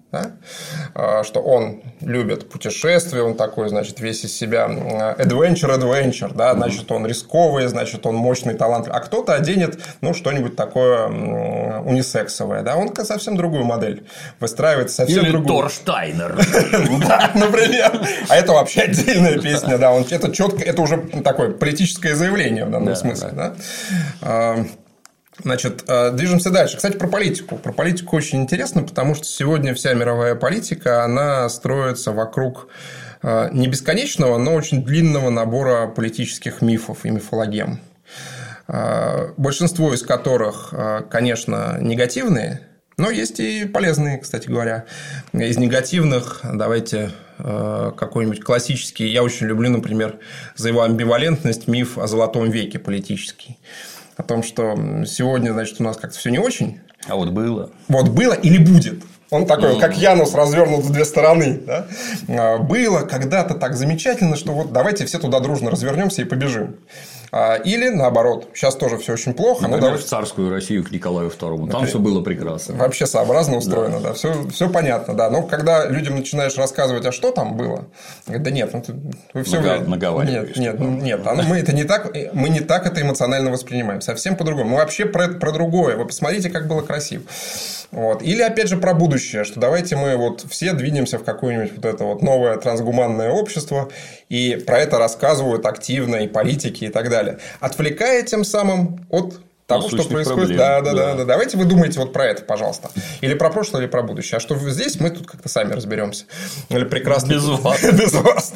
Да? Что он любит путешествия, он такой, значит, весь из себя adventure, да? Значит, он рисковый, значит, он мощный, талантливый. А кто-то оденет, что-нибудь такое унисексовое, да? Он совсем другую модель выстраивает, совсем или другую. Тор Штайнер. Да, например. А это вообще отдельная песня, да. Это четко, это уже такое политическое заявление в данном смысле, да. Значит, движемся дальше. Кстати, про политику. Про политику очень интересно, потому что сегодня вся мировая политика, она строится вокруг не бесконечного, но очень длинного набора политических мифов и мифологем. Большинство из которых, конечно, негативные, но есть и полезные, кстати говоря. Из негативных давайте какой-нибудь классический. Я очень люблю, например, за его амбивалентность миф о Золотом веке политический. О том, что сегодня, значит, у нас как-то все не очень. А вот было. Вот было или будет. Он такой, как Янус, развернут в две стороны. Да? Было когда-то так замечательно, что вот давайте все туда дружно развернемся и побежим. Или наоборот, сейчас тоже все очень плохо. Например, в царскую Россию к Николаю II. Там все было прекрасно. Вообще сообразно устроено, да. Все понятно, да. Но когда людям начинаешь рассказывать, а что там было, говорят, да нет, вы все наговариваешь. Нет, мы это не так, мы не так это эмоционально воспринимаем, совсем по-другому. Мы вообще про другое. Вы посмотрите, как было красиво. Вот. Или, опять же, про будущее, что давайте мы вот все двинемся в какое-нибудь вот это вот новое трансгуманное общество, и про это рассказывают активно и политики, и так далее. Отвлекая тем самым от того, что происходит. Да. Давайте вы думаете вот про это, пожалуйста. Или про прошлое, или про будущее. А что здесь, мы тут как-то сами разберемся. Или прекрасно. Без вас. Без вас.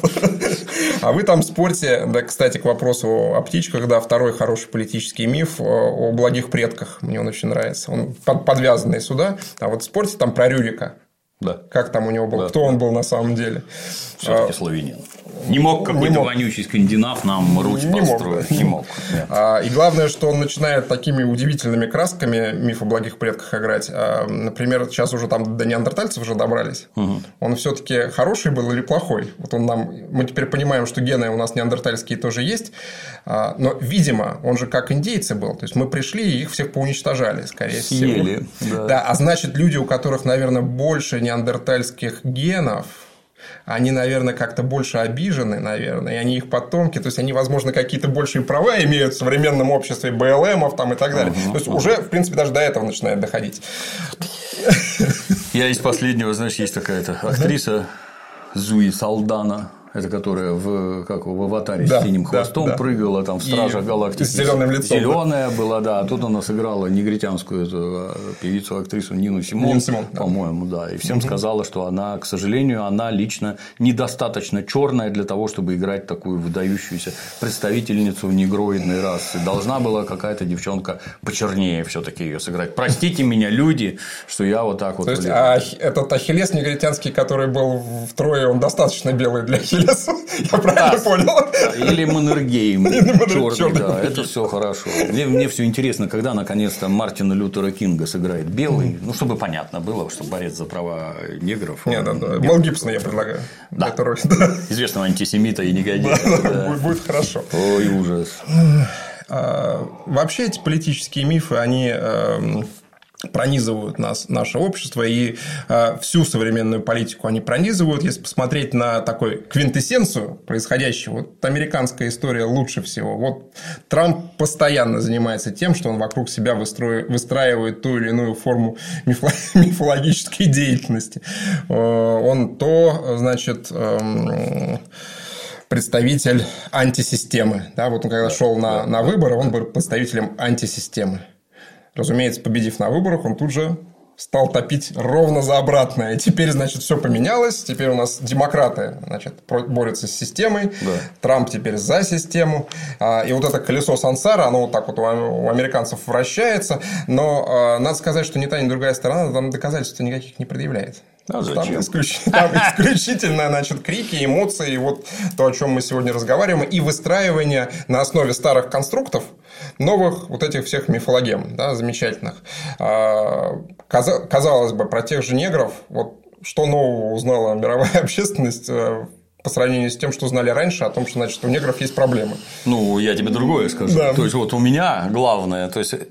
А вы там спорьте, да, кстати, к вопросу о птичках, да, второй хороший политический миф о благих предках. Мне он очень нравится. Он подвязанный сюда. А вот спорьте там про Рюрика. Да. Как там у него был, кто он был на самом деле. Все-таки славянин. Не мог какой-то вонючий скандинав нам Русь построить. Не мог. И главное, что он начинает такими удивительными красками миф о благих предках играть. Например, сейчас уже там до неандертальцев уже добрались. Он все-таки хороший был или плохой? Вот он мы теперь понимаем, что гены у нас неандертальские тоже есть. Но, видимо, он же как индейцы был. То есть мы пришли и их всех поуничтожали, скорее всего. Да. А значит, люди, у которых, наверное, больше неандертальских генов, они, наверное, как-то больше обижены, наверное, и они их потомки, то есть они, возможно, какие-то большие права имеют в современном обществе БЛМов там и так далее. То есть уже, в принципе, даже до этого начинает доходить. Я из последнего, знаешь, есть такая актриса Зуи Салдана. это которая в «Аватаре» с синим хвостом прыгала, там в «Стражах Галактики». С зеленым лицом. Зеленая была, да. А тут она сыграла негритянскую эту певицу, актрису Нину Симон, по-моему, да. И всем сказала, что она, к сожалению, она лично недостаточно черная для того, чтобы играть такую выдающуюся представительницу негроидной расы. Должна была какая-то девчонка почернее все-таки ее сыграть. Простите меня, люди, что я вот так вот. То есть, этот Ахиллес негритянский, который был в Трое, он достаточно белый для Ахиллеса. Я правильно понял? Или Маннергейм черный, да, это все хорошо. Мне все интересно, когда наконец-то Мартина Лютера Кинга сыграет белый, ну, чтобы понятно было, что борец за права негров. Нет, Мел Гибсона я предлагаю. Да. Известного антисемита и негодяя. Будет хорошо. Ой, ужас. Вообще эти политические мифы, они пронизывают наше общество, и всю современную политику они пронизывают. Если посмотреть на такой квинтэссенцию происходящего, вот американская история лучше всего. Вот Трамп постоянно занимается тем, что он вокруг себя выстраивает ту или иную форму мифологической деятельности. Он то, значит, представитель антисистемы. Да, вот он когда шел на выборы, он был представителем антисистемы. Разумеется, победив на выборах, он тут же стал топить ровно за обратное. И теперь, значит, все поменялось. Теперь у нас демократы, значит, борются с системой. Да. Трамп теперь за систему. И вот это колесо сансара, оно вот так вот у американцев вращается. Но надо сказать, что ни та, ни другая сторона там доказательств никаких не предъявляет. Там исключительно, значит, крики, эмоции, и вот то, о чем мы сегодня разговариваем, и выстраивание на основе старых конструктов новых вот этих всех мифологем, да, замечательных. Казалось бы, про тех же негров, вот что нового узнала мировая общественность по сравнению с тем, что знали раньше, о том, что, значит, у негров есть проблемы. Ну, я тебе другое скажу. Да. То есть, вот у меня главное, то есть,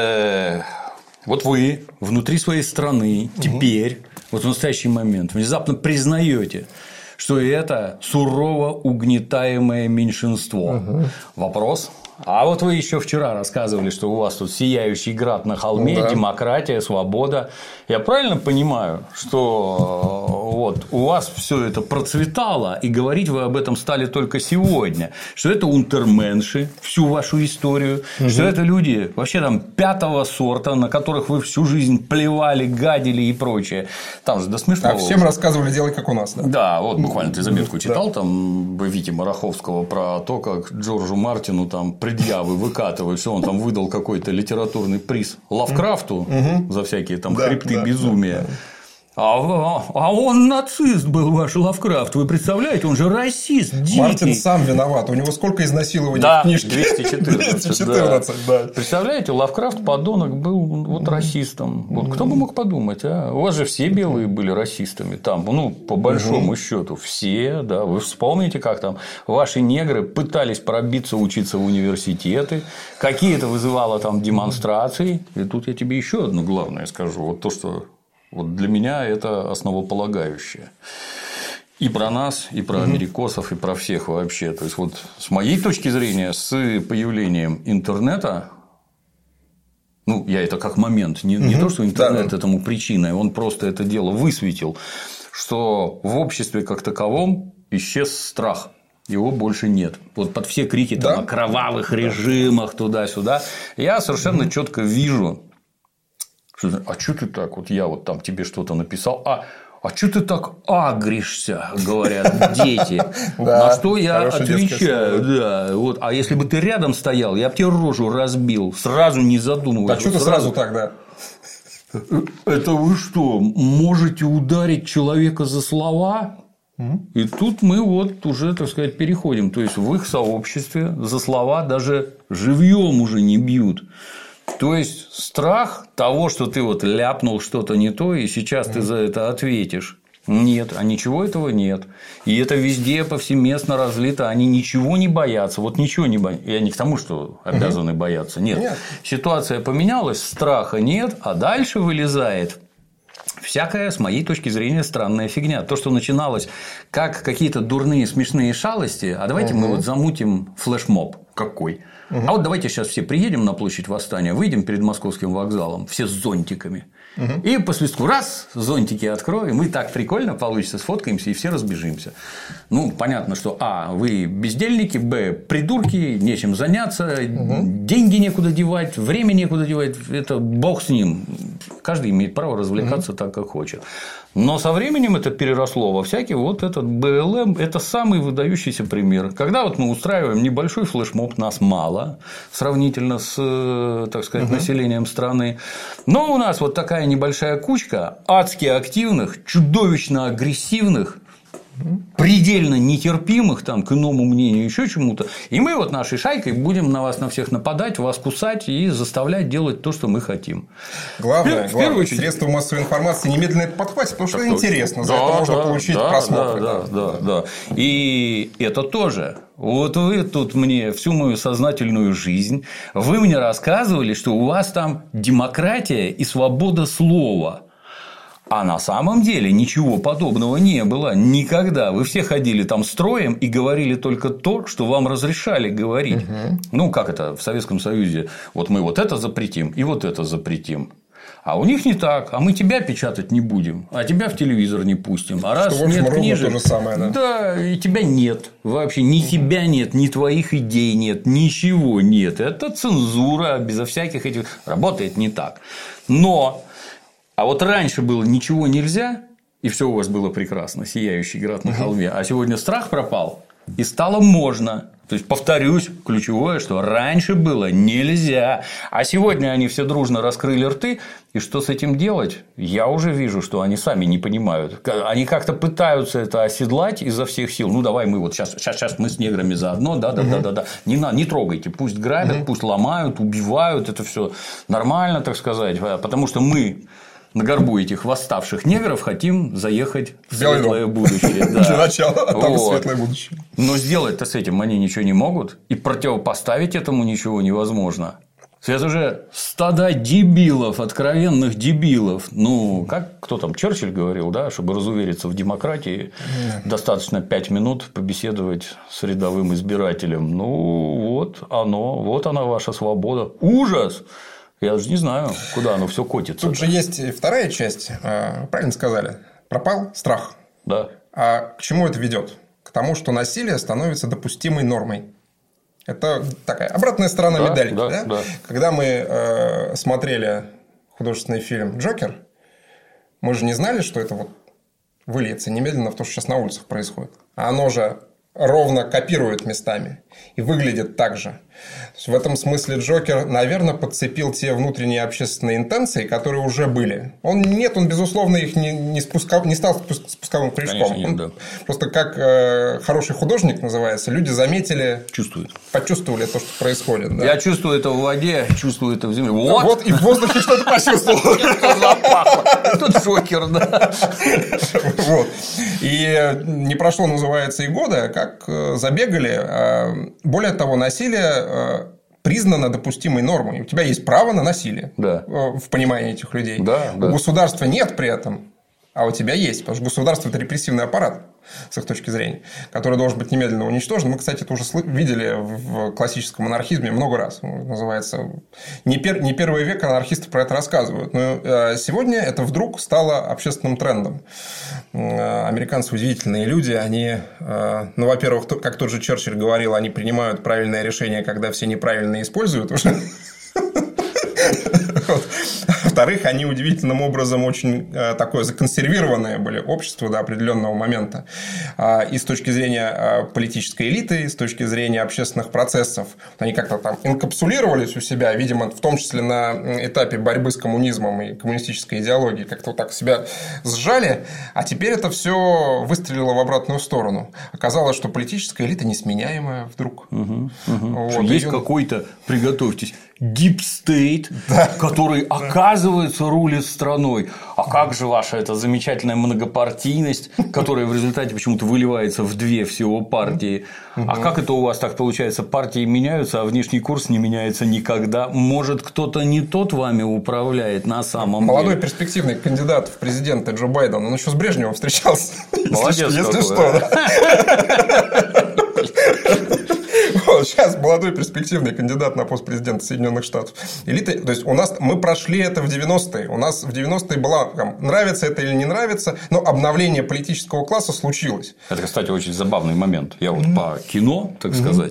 вот вы внутри своей страны теперь, вот в настоящий момент, внезапно признаете, что это сурово угнетаемое меньшинство. Вопрос. А вот вы еще вчера рассказывали, что у вас тут сияющий град на холме, демократия, свобода. Я правильно понимаю, что вот у вас все это процветало, и говорить вы об этом стали только сегодня, что это унтерменши, всю вашу историю, что это люди вообще там 5-го сорта, на которых вы всю жизнь плевали, гадили и прочее. Там же до смешного. А всем рассказывали, делай как у нас. Да, вот буквально ты заметку читал там Вити Мараховского про то, как Джорджу Мартину там предъявы выкатывают, что он там выдал какой-то литературный приз Лавкрафту за всякие там хребты безумия. А он нацист был, ваш Лавкрафт. Вы представляете, он же расист дикий. Мартин сам виноват. У него сколько изнасилований в книжке? 214. Да. Представляете, Лавкрафт, подонок, был вот расистом. Вот кто бы мог подумать, а? У вас же все белые были расистами. Там, ну, по большому счету, все, да. Вы вспомните, как там ваши негры пытались пробиться, учиться в университеты. Какие-то вызывало там демонстрации. И тут я тебе еще одно главное скажу. Вот то, что. Вот для меня это основополагающее. И про нас, и про америкосов, и про всех вообще. То есть, вот с моей точки зрения, с появлением интернета, ну, я это как момент, не то, что интернет этому причиной, он просто это дело высветил, что в обществе как таковом исчез страх. Его больше нет. Вот под все крики там, о кровавых режимах туда-сюда, я совершенно четко вижу. А что ты так? Вот я вот там тебе что-то написал. А что ты так агришься, говорят дети. На что я отвечаю. Да, вот. А если бы ты рядом стоял, я бы тебе рожу разбил, сразу не задумываясь. А что ты сразу так, да? Это вы что, можете ударить человека за слова? И тут мы вот уже, так сказать, переходим. То есть, в их сообществе за слова даже живьем уже не бьют. То есть, страх того, что ты вот ляпнул что-то не то, и сейчас ты за это ответишь. Нет, а ничего этого нет. И это везде повсеместно разлито. Они ничего не боятся. Вот ничего не боятся. Я не к тому, что обязаны бояться. Нет. Ситуация поменялась, страха нет, а дальше вылезает всякая, с моей точки зрения, странная фигня. То, что начиналось как какие-то дурные смешные шалости, а давайте мы вот замутим флешмоб. Какой? А вот давайте сейчас все приедем на площадь Восстания, выйдем перед Московским вокзалом, все с зонтиками. И по свистку раз, зонтики откроем, и так прикольно получится, сфоткаемся и все разбежимся. Ну, понятно, что вы бездельники, придурки, нечем заняться, деньги некуда девать, время некуда девать, это бог с ним. Каждый имеет право развлекаться так, как хочет. Но со временем это переросло во всякий вот этот БЛМ. Это самый выдающийся пример. Когда вот мы устраиваем небольшой флешмоб, нас мало сравнительно с, так сказать, населением страны. Но у нас вот такая небольшая кучка адски активных, чудовищно агрессивных, предельно нетерпимых там, к иному мнению, еще чему-то. И мы вот нашей шайкой будем на вас на всех нападать, вас кусать и заставлять делать то, что мы хотим. Главное, средства массовой информации немедленно это подхватят, потому что это интересно. За это можно получить просмотры. Да. И это тоже. Вот вы тут мне всю мою сознательную жизнь, вы мне рассказывали, что у вас там демократия и свобода слова. А на самом деле ничего подобного не было никогда. Вы все ходили там строем и говорили только то, что вам разрешали говорить. Ну, как это в Советском Союзе? Вот мы вот это запретим и вот это запретим. А у них не так. А мы тебя печатать не будем, а тебя в телевизор не пустим. А раз что, нет книжек, то же самое, да? Да, и тебя нет. Вообще ни тебя нет, ни твоих идей нет, ничего нет. Это цензура безо всяких этих. Работает не так. Но. А вот раньше было ничего нельзя, и все у вас было прекрасно, сияющий град на холме. А сегодня страх пропал, и стало можно. То есть, повторюсь, ключевое, что раньше было нельзя. А сегодня они все дружно раскрыли рты. И что с этим делать? Я уже вижу, что они сами не понимают. Они как-то пытаются это оседлать изо всех сил. Ну, давай мы вот сейчас мы с неграми заодно. Да. Не трогайте. Пусть грабят, пусть ломают, убивают. Это все нормально, так сказать. Потому что мы на горбу этих восставших негров хотим заехать в светлое будущее. Для начала, а там светлое будущее. Но сделать-то с этим они ничего не могут. И противопоставить этому ничего невозможно. Это же стада дебилов, откровенных дебилов. Ну, как кто там, Черчилль говорил, да, чтобы разувериться в демократии, достаточно 5 минут побеседовать с рядовым избирателем. Ну, вот она ваша свобода. Ужас! Я даже не знаю, куда оно все котится. Тут же есть вторая часть. Правильно сказали. Пропал страх. Да. А к чему это ведет? К тому, что насилие становится допустимой нормой. Это такая обратная сторона медали. Да. Когда мы смотрели художественный фильм «Джокер», мы же не знали, что это вот выльется немедленно в то, что сейчас на улицах происходит. А оно же ровно копирует местами и выглядит так же. То есть в этом смысле Джокер, наверное, подцепил те внутренние общественные интенции, которые уже были. Он, безусловно, их не стал спусковым крючком. Конечно, нет, да. Просто как хороший художник называется, люди заметили, почувствовали то, что происходит. Да? Я чувствую это в воде, чувствую это в земле. Вот и в воздухе что-то почувствовал. Это Джокер, да. И не прошло, называется, и года, как забегали. Более того, насилие признано допустимой нормой. У тебя есть право на насилие в понимании этих людей. У государства нет при этом, а у тебя есть. Потому что государство – это репрессивный аппарат, с их точки зрения, который должен быть немедленно уничтожен. Мы, кстати, это уже видели в классическом анархизме много раз. Называется не первый век анархисты про это рассказывают. Но сегодня это вдруг стало общественным трендом. Американцы удивительные люди. Они, во-первых, как тот же Черчилль говорил, они принимают правильное решение, когда все неправильно используют уже. Во-вторых, они удивительным образом очень такое законсервированное были общество до определенного момента. И с точки зрения политической элиты, и с точки зрения общественных процессов. Они как-то там инкапсулировались у себя, видимо, в том числе на этапе борьбы с коммунизмом и коммунистической идеологией. Как-то вот так себя сжали. А теперь это все выстрелило в обратную сторону. Оказалось, что политическая элита несменяемая вдруг. Есть какой-то, приготовьтесь, deep state, который, оказывается, рулит страной. А как же ваша эта замечательная многопартийность, которая в результате почему-то выливается в две всего партии? А как это у вас так получается? Партии меняются, а внешний курс не меняется никогда. Может, кто-то не тот вами управляет на самом деле? Молодой перспективный кандидат в президенты Джо Байден, он еще с Брежневым встречался. Молодец, если что. вот сейчас молодой перспективный кандидат на пост президента Соединенных Штатов. Элита, то есть мы прошли это в 90-е. У нас в 90-е была, нравится это или не нравится, но обновление политического класса случилось. Это, кстати, очень забавный момент. Я вот по кино, так сказать,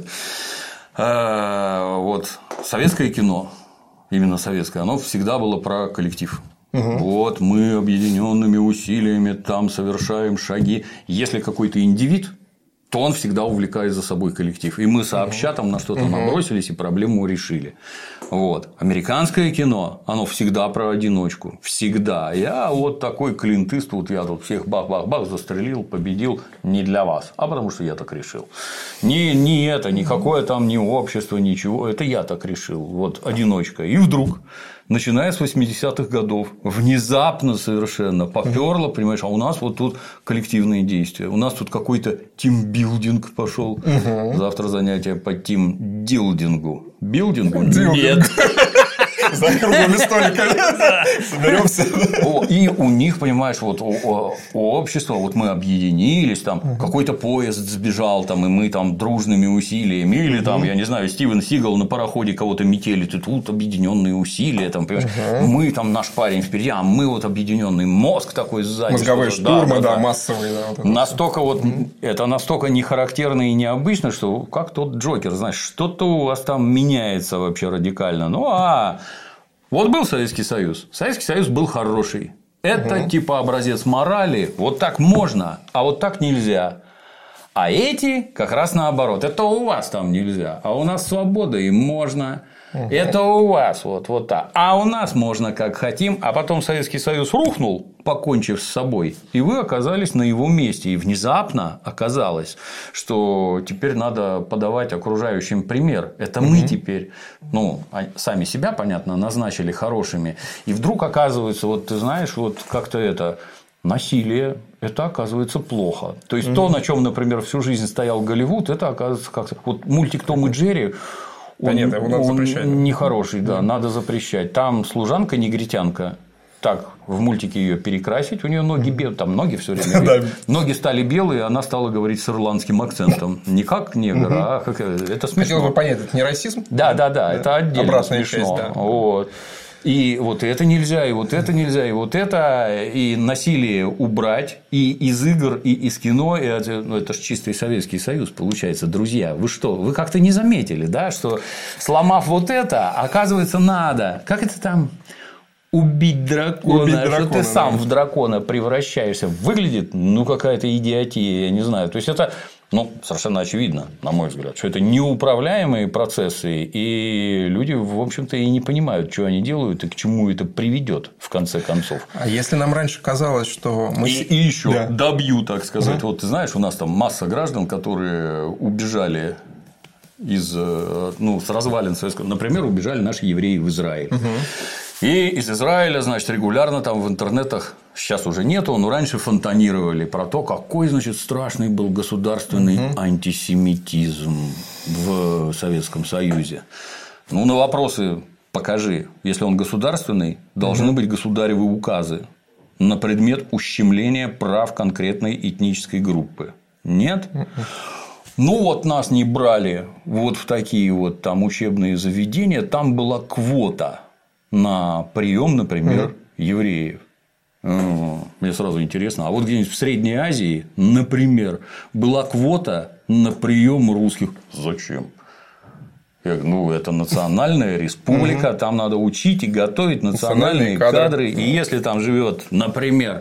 вот советское кино, именно советское, оно всегда было про коллектив. Вот мы объединенными усилиями там совершаем шаги. Если какой-то индивид, то он всегда увлекает за собой коллектив. И мы сообща там на что-то набросились и проблему решили. Вот. Американское кино, оно всегда про одиночку. Всегда. Я вот такой Клинт Иствуд, я тут всех бах-бах-бах застрелил, победил не для вас, а потому что я так решил. Не это, никакое там ни общество, ничего. Это я так решил. Вот одиночка. И вдруг, начиная с 80-х годов, внезапно совершенно попёрло, понимаешь, а у нас вот тут коллективные действия, у нас тут какой-то тимбилдинг пошел. Завтра занятие по тимдилдингу. Билдингу? Нет. За круглыми столиками соберемся. И у них, понимаешь, вот общество, вот мы объединились, там какой-то поезд сбежал, там, и мы там дружными усилиями, или там, я не знаю, Стивен Сигал на пароходе кого-то метелит, и тут объединенные усилия, там, понимаешь, мы там наш парень впереди, а мы вот объединенный мозг такой сзади. Мозговые штурмы, да, массовые. Настолько вот это настолько не характерно и необычно, что как тот Джокер, знаешь, что-то у вас там меняется вообще радикально. Вот был Советский Союз. Советский Союз был хороший. Это типа образец морали. Вот так можно, а вот так нельзя. А эти как раз наоборот. Это у вас там нельзя, а у нас свобода и можно. Это у вас вот так. А у нас можно как хотим. А потом Советский Союз рухнул, покончив с собой, и вы оказались на его месте. И внезапно оказалось, что теперь надо подавать окружающим пример. Это мы теперь, сами себя, понятно, назначили хорошими. И вдруг оказывается, вот ты знаешь, вот как-то это насилие, это оказывается плохо. То есть то, на чем, например, всю жизнь стоял Голливуд, это оказывается как-то. Вот мультик Том и Джерри. Он нехороший, да, надо запрещать. Там служанка-негритянка, так в мультике ее перекрасить, у нее ноги белые, там ноги все время, ноги стали белые, она стала говорить с ирландским акцентом, не как негр, а как это смешно. Хотел бы понять, это не расизм? Да, это отдельно обратная смешно. Часть, да. Вот. И вот это нельзя, и вот это нельзя, и вот это, и насилие убрать, и из игр, и из кино, и это же чистый Советский Союз получается, друзья. Вы что, вы как-то не заметили, да, что сломав вот это, оказывается, надо, как это там, убить дракона, что ты сам в дракона превращаешься, выглядит, какая-то идиотия, я не знаю, то есть это. Совершенно очевидно, на мой взгляд, что это неуправляемые процессы, и люди, в общем-то, и не понимают, что они делают и к чему это приведет в конце концов. А если нам раньше казалось, что мы. И еще добью, так сказать. Вот ты знаешь, у нас там масса граждан, которые убежали с развалин Советского. Например, убежали наши евреи в Израиль. И из Израиля, значит, регулярно там в интернетах, сейчас уже нету, но раньше фонтанировали про то, какой, значит, страшный был государственный антисемитизм в Советском Союзе. На вопросы покажи, если он государственный, должны быть государевы указы на предмет ущемления прав конкретной этнической группы. Нет? Нас не брали вот в такие вот там учебные заведения, там была квота на прием, например, евреев. Мне сразу интересно, а вот где-нибудь в Средней Азии, например, была квота на прием русских. Зачем? Я говорю, это национальная республика, там надо учить и готовить национальные кадры. И если там живет, например,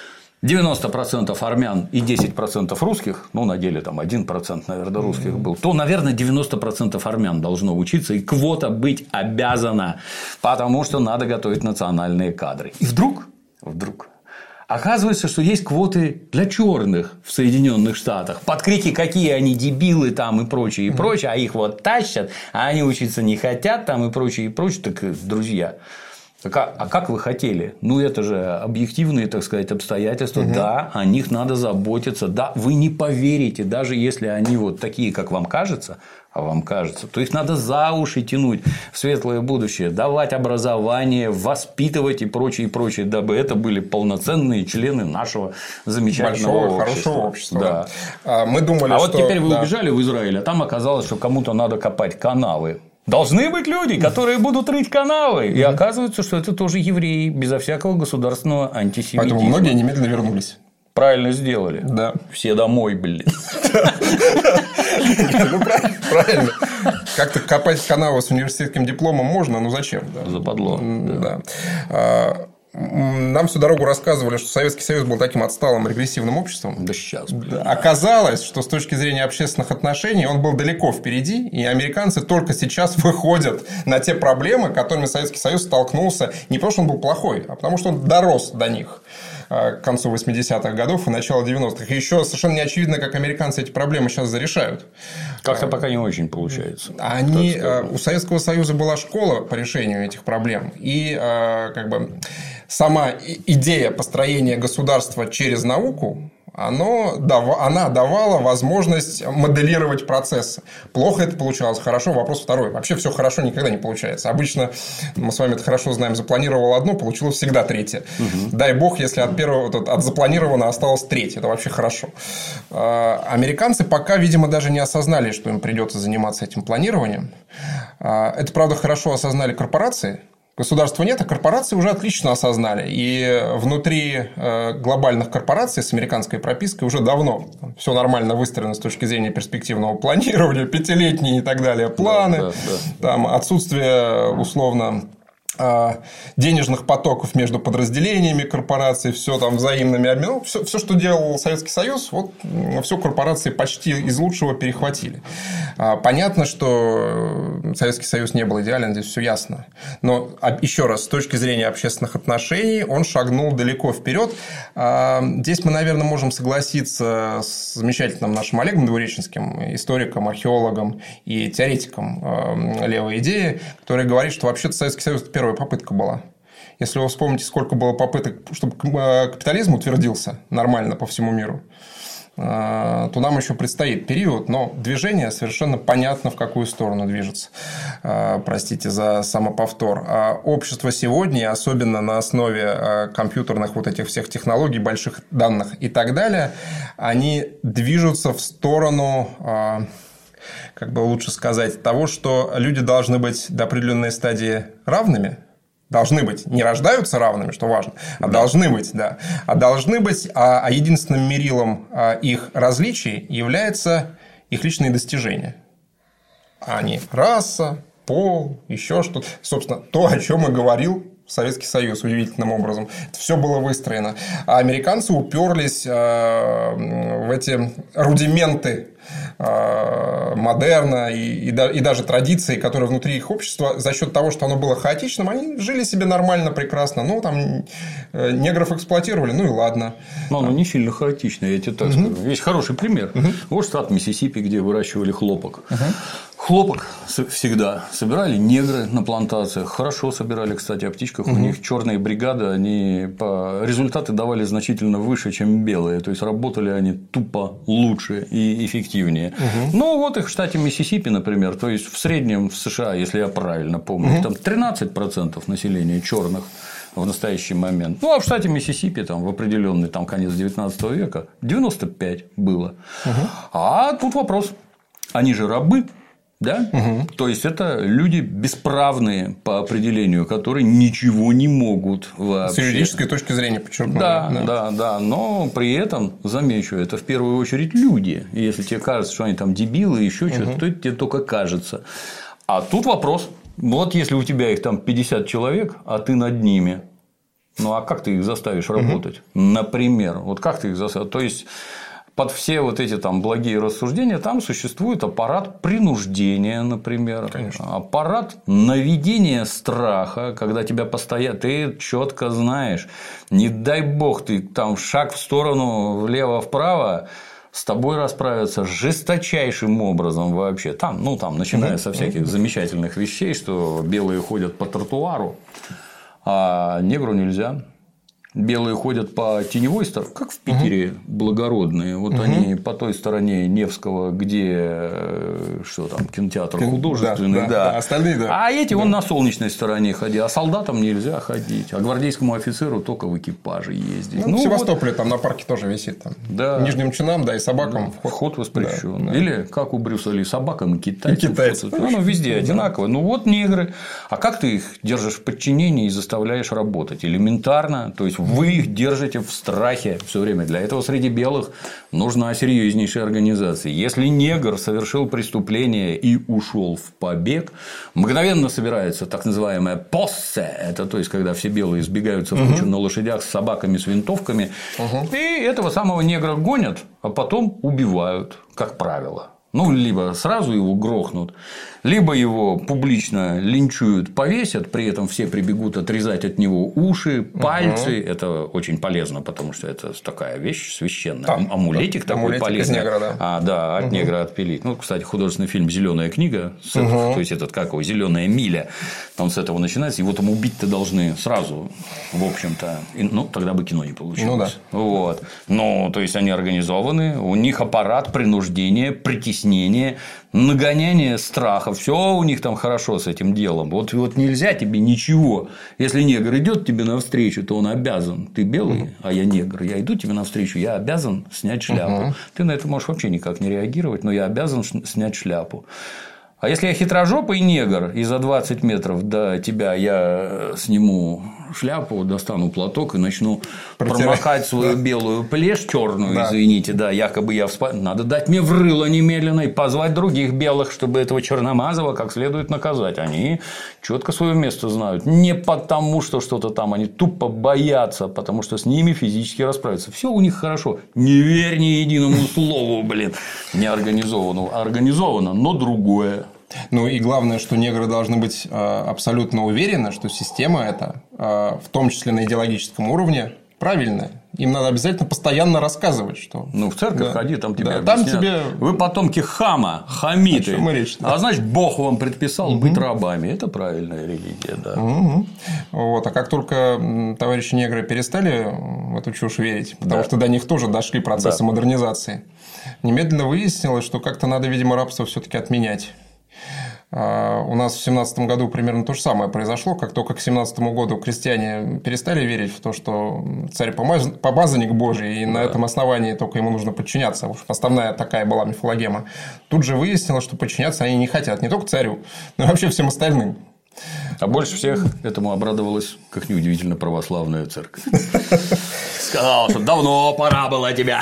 90% армян и 10% русских, на деле там 1%, наверное, русских был, то, наверное, 90% армян должно учиться, и квота быть обязана, потому что надо готовить национальные кадры. И вдруг оказывается, что есть квоты для черных в Соединенных Штатах. Под крики, какие они дебилы там и прочее, а их вот тащат, а они учиться не хотят там и прочее. Так, друзья, Так, а как вы хотели? Ну, это же объективные, так сказать, обстоятельства. Да, о них надо заботиться. Да, вы не поверите, даже если они вот такие, как вам кажется, а вам кажется, то их надо за уши тянуть в светлое будущее, давать образование, воспитывать и прочее, дабы это были полноценные члены нашего замечательного хорошего общества. Да. Мы думали, вот теперь вы убежали в Израиль, а там оказалось, что кому-то надо копать канавы. Должны быть люди, которые будут рыть канавы. И оказывается, что это тоже евреи, безо всякого государственного антисемитизма. Поэтому многие немедленно вернулись. Правильно сделали. Да. Все домой, блин. Правильно. Как-то копать канаву с университетским дипломом можно, но зачем? Западло. Да. Нам всю дорогу рассказывали, что Советский Союз был таким отсталым регрессивным обществом. Да сейчас. Оказалось, что с точки зрения общественных отношений он был далеко впереди, и американцы только сейчас выходят на те проблемы, которыми Советский Союз столкнулся не потому, что он был плохой, а потому, что он дорос до них к концу 80-х годов и начало 90-х. И еще совершенно не очевидно, как американцы эти проблемы сейчас зарешают. Как-то пока не очень получается. У Советского Союза была школа по решению этих проблем. И сама идея построения государства через науку, она давала возможность моделировать процессы. Плохо это получалось, хорошо, вопрос второй. Вообще все хорошо никогда не получается. Обычно, мы с вами это хорошо знаем, запланировал одно, получилось всегда третье. Дай бог, если от запланированного осталось третье. Это вообще хорошо. Американцы пока, видимо, даже не осознали, что им придется заниматься этим планированием. Это, правда, хорошо осознали корпорации. Государства нет, а корпорации уже отлично осознали. И внутри глобальных корпораций с американской пропиской уже давно все нормально выстроено с точки зрения перспективного планирования, пятилетние и так далее планы, там отсутствие условно денежных потоков между подразделениями корпораций, все там взаимными обменами. Все, что делал Советский Союз, вот все корпорации почти из лучшего перехватили. Понятно, что Советский Союз не был идеален, здесь все ясно. Но еще раз, с точки зрения общественных отношений, он шагнул далеко вперед. Здесь мы, наверное, можем согласиться с замечательным нашим Олегом Двуреченским, историком, археологом и теоретиком левой идеи, который говорит, что вообще-то Советский Союз – первая попытка была. Если вы вспомните, сколько было попыток, чтобы капитализм утвердился нормально по всему миру, то нам еще предстоит период, но движение совершенно понятно, в какую сторону движется. Простите за самоповтор. Общество сегодня, особенно на основе компьютерных вот этих всех технологий, больших данных и так далее, они движутся в сторону, как бы лучше сказать, того, что люди должны быть до определенной стадии равными. Должны быть. Не рождаются равными, что важно, а должны быть, да. А единственным мерилом их различий является их личные достижения. Они раса, пол, еще что-то. Собственно, то, о чем и говорил Советский Союз удивительным образом. Это все было выстроено. А американцы уперлись в эти рудименты модерна и даже традиции, которые внутри их общества, за счет того, что оно было хаотичным, они жили себе нормально, прекрасно. Ну, там негров эксплуатировали, ну и ладно. Но оно не сильно хаотично, я тебе так скажу. Есть хороший пример. Вот штат Миссисипи, где выращивали хлопок. Хлопок всегда собирали негры на плантациях. Хорошо собирали, кстати, о птичках. У них черные бригады, они результаты давали значительно выше, чем белые. То есть работали они тупо лучше и эффективнее. Ну, вот их в штате Миссисипи, например, то есть в среднем в США, если я правильно помню, там 13% населения черных в настоящий момент. Ну, а в штате Миссисипи там, в определенный там, конец 19 века 95 было. А тут вопрос. Они же рабы. Да? То есть это люди бесправные по определению, которые ничего не могут вообще. С юридической точки зрения, подчеркну. Да. Но при этом, замечу, это в первую очередь люди. И если тебе кажется, что они там дебилы, еще что-то, то это тебе только кажется. А тут вопрос. Вот если у тебя их там 50 человек, а ты над ними, ну а как ты их заставишь работать? Например, вот как ты их заставишь? То есть под все вот эти там благие рассуждения там существует аппарат принуждения, например. Конечно. Аппарат наведения страха, когда тебя постоянно ты четко знаешь, не дай бог ты там шаг в сторону влево-вправо, с тобой расправятся жесточайшим образом вообще. Там, начиная со всяких замечательных вещей, что белые ходят по тротуару, а негру нельзя. Белые ходят по теневой стороне, как в Питере благородные. Вот они по той стороне Невского, где что там, кинотеатр художественный, да. Остальные, да. А эти вон на солнечной стороне ходят. А солдатам нельзя ходить. А гвардейскому офицеру только в экипаже ездить. Ну, в Севастополе там на парке тоже висит. Там. Да. Нижним чинам, да, и собакам вход воспрещен. Да. Или как у Брюса Ли, собакам и китайцам. Ну, везде одинаково. Ну вот негры. А как ты их держишь в подчинении и заставляешь работать? Элементарно. То есть вы их держите в страхе все время. Для этого среди белых нужна серьезнейшая организация. Если негр совершил преступление и ушел в побег, мгновенно собирается так называемая поссе. Это то есть, когда все белые сбегаются в кучу на лошадях с собаками, с винтовками. И этого самого негра гонят, а потом убивают, как правило. Ну, либо сразу его грохнут, либо его публично линчуют, повесят, при этом все прибегут отрезать от него уши, пальцы. Это очень полезно, потому что это такая вещь священная. Амулетик такой полезный. От негра отпилить. Ну, кстати, художественный фильм «Зеленая книга», то есть этот как его «Зеленая миля», он с этого начинается. Его там убить-то должны сразу, в общем-то. Ну, тогда бы кино не получилось. Вот. Ну, то есть они организованы, у них аппарат принуждения, притеснения, нагоняние страха. Все у них там хорошо с этим делом. Вот нельзя тебе ничего. Если негр идет тебе навстречу, то он обязан. Ты белый, а я негр. Я иду тебе навстречу, я обязан снять шляпу. Ты на это можешь вообще никак не реагировать, но я обязан снять шляпу. А если я хитрожопый негр, и за 20 метров до тебя я сниму шляпу, достану платок и начну промокать свою белую плешь черную, извините, якобы я надо дать мне в рыло немедленно и позвать других белых, чтобы этого черномазого как следует наказать. Они четко свое место знают. Не потому, что что-то там, они тупо боятся, потому что с ними физически расправиться. Все у них хорошо. Не верь ни единому слову, не организованному. Организовано, но другое. Ну и главное, что негры должны быть абсолютно уверены, что система эта, в том числе на идеологическом уровне, правильная. Им надо обязательно постоянно рассказывать, что… Ну, в церковь ходи, там тебе объяснят. Вы потомки Хама, хамиты. А значит, Бог вам предписал быть рабами. Это правильная религия, да. Вот. А как только товарищи негры перестали в эту чушь верить, потому что до них тоже дошли процессы модернизации, немедленно выяснилось, что как-то надо, видимо, рабство все-таки отменять. У нас в 17 году примерно то же самое произошло. Как только к 17 году крестьяне перестали верить в то, что царь помазанник Божий, и на этом основании только ему нужно подчиняться. Основная такая была мифологема. Тут же выяснилось, что подчиняться они не хотят. Не только царю, но и вообще всем остальным. А больше всех этому обрадовалась, как неудивительно, православная церковь. Сказала, что давно пора было тебя.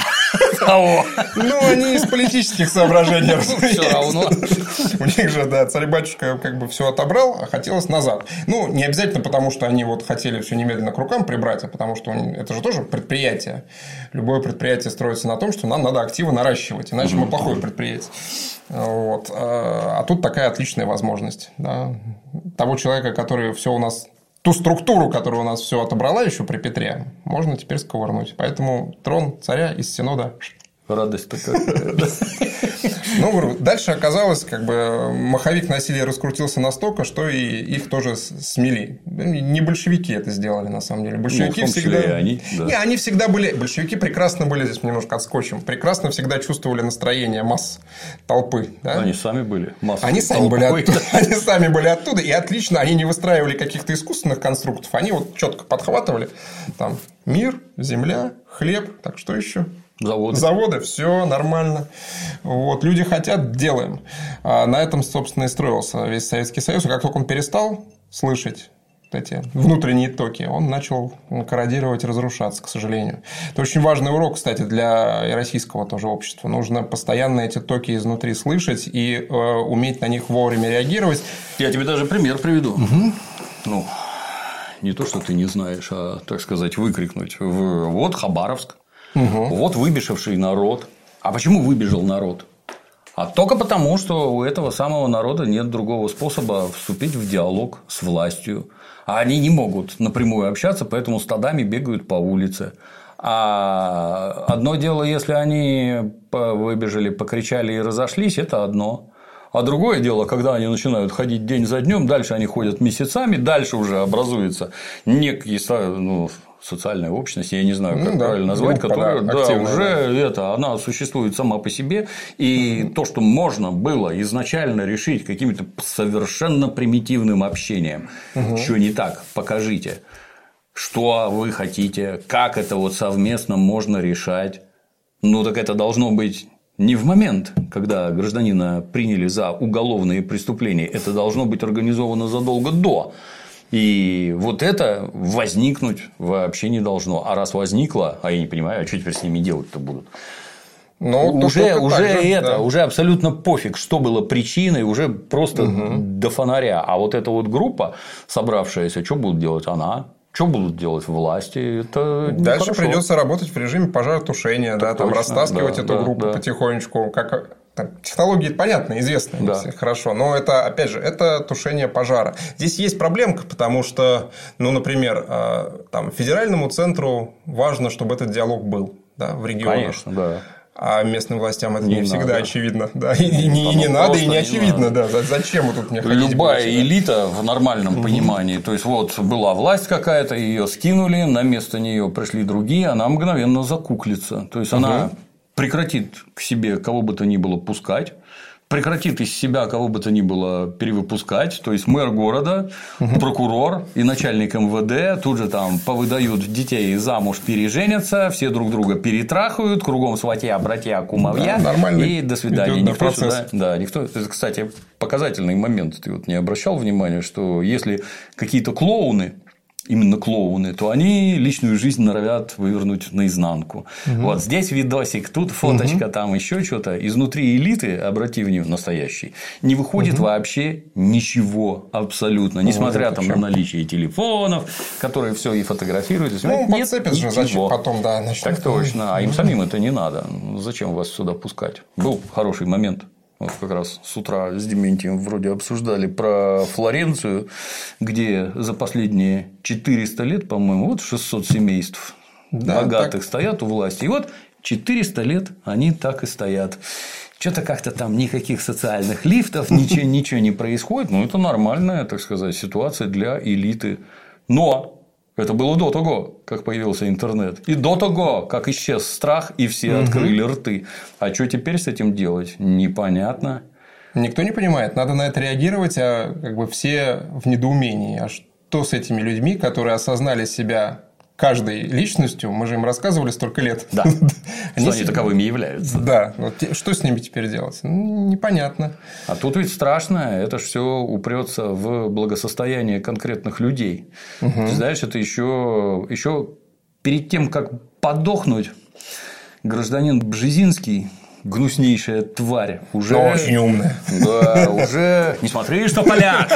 Ну, они из политических соображений, разумеется. Все равно. У них же, царь-батюшка как бы все отобрал, а хотелось назад. Ну, не обязательно потому, что они хотели все немедленно к рукам прибрать, а потому что это же тоже предприятие. Любое предприятие строится на том, что нам надо активы наращивать, иначе мы плохое предприятие. Вот. А тут такая отличная возможность. Да. Того человека, который все у нас, ту структуру, которая у нас все отобрала еще при Петре, можно теперь сковырнуть. Поэтому трон царя из Синода. Радость такая. Ну, дальше оказалось, маховик насилия раскрутился настолько, что и их тоже смели. Не большевики это сделали, на самом деле. Большевики всегда… они всегда были… Большевики прекрасно были, здесь немножко отскочим, прекрасно всегда чувствовали настроение масс толпы. Да? Они сами были массовой Они сами были оттуда, и отлично, они не выстраивали каких-то искусственных конструктов, они четко подхватывали там мир, земля, хлеб, так что еще? Заводы, все нормально. Вот. Люди хотят, делаем. А на этом, собственно, и строился весь Советский Союз. И как только он перестал слышать эти внутренние токи, он начал корродировать, разрушаться, к сожалению. Это очень важный урок, кстати, для российского тоже общества. Нужно постоянно эти токи изнутри слышать и уметь на них вовремя реагировать. Я тебе даже пример приведу. Ну, не то, что ты не знаешь, а, так сказать, выкрикнуть. Вот Хабаровск. Вот выбежавший народ. А почему выбежал народ? А только потому, что у этого самого народа нет другого способа вступить в диалог с властью. А они не могут напрямую общаться, поэтому стадами бегают по улице. А одно дело, если они выбежали, покричали и разошлись, это одно. А другое дело, когда они начинают ходить день за днем, дальше они ходят месяцами, дальше уже образуется некий, социальная общность, я не знаю, как правильно назвать, которая уже она существует сама по себе. И то, что можно было изначально решить каким-то совершенно примитивным общением, что не так, покажите, что вы хотите, как это вот совместно можно решать. Так это должно быть не в момент, когда гражданина приняли за уголовные преступления, это должно быть организовано задолго до. И вот это возникнуть вообще не должно. А раз возникло, а я не понимаю, а что теперь с ними делать-то будут? Уже абсолютно пофиг, что было причиной, уже просто до фонаря. А вот эта вот группа, собравшаяся, что будут делать она? Что будут делать власти? Это дальше придется работать в режиме пожаротушения, растаскивать эту группу потихонечку. Технологии понятны, известны, хорошо, но это, опять же, это тушение пожара. Здесь есть проблемка, потому что, например, федеральному центру важно, чтобы этот диалог был в регионах. Конечно, да. А местным властям это не всегда очевидно. И не надо, и не очевидно. Зачем вы тут мне ходить? Любая элита в нормальном понимании. То есть, вот была власть какая-то, ее скинули, на место нее пришли другие, она мгновенно закуклится. То есть, она прекратит к себе кого бы то ни было пускать, прекратит из себя кого бы то ни было перевыпускать, то есть мэр города, прокурор и начальник МВД тут же повыдают детей замуж, переженятся, все друг друга перетрахают, кругом сватья, братья, кумовья, и до свидания. Никто сюда, это, кстати, показательный момент. Ты не обращал внимания, что если какие-то клоуны, именно клоуны, то они личную жизнь норовят вывернуть наизнанку. Вот здесь видосик, тут фоточка, там еще что-то. Изнутри элиты, обрати внимание, настоящей, не выходит вообще ничего абсолютно. Несмотря на наличие телефонов, которые все и фотографируют. Подцепят же, зачем потом, начнут. Так точно. А им самим это не надо. Зачем вас сюда пускать? Был хороший момент. Вот как раз с утра с Дементием вроде обсуждали про Флоренцию, где за последние 400 лет, по-моему, 600 семейств богатых стоят у власти. И вот 400 лет они так и стоят. Что-то как-то там никаких социальных лифтов, ничего не происходит. Это нормальная, так сказать, ситуация для элиты. Но это было до того, как появился интернет. И до того, как исчез страх, и все открыли рты. А что теперь с этим делать? Непонятно. Никто не понимает. Надо на это реагировать, а все в недоумении. А что с этими людьми, которые осознали себя каждой личностью? Мы же им рассказывали столько лет. Да. Что они таковыми являются. Да. Что с ними теперь делать? Непонятно. А тут ведь страшно. Это же все упрется в благосостояние конкретных людей. Ты знаешь, это еще перед тем, как подохнуть, гражданин Бжезинский, гнуснейшая тварь, уже. Но очень умная. Да, уже. Не смотри, что поляк.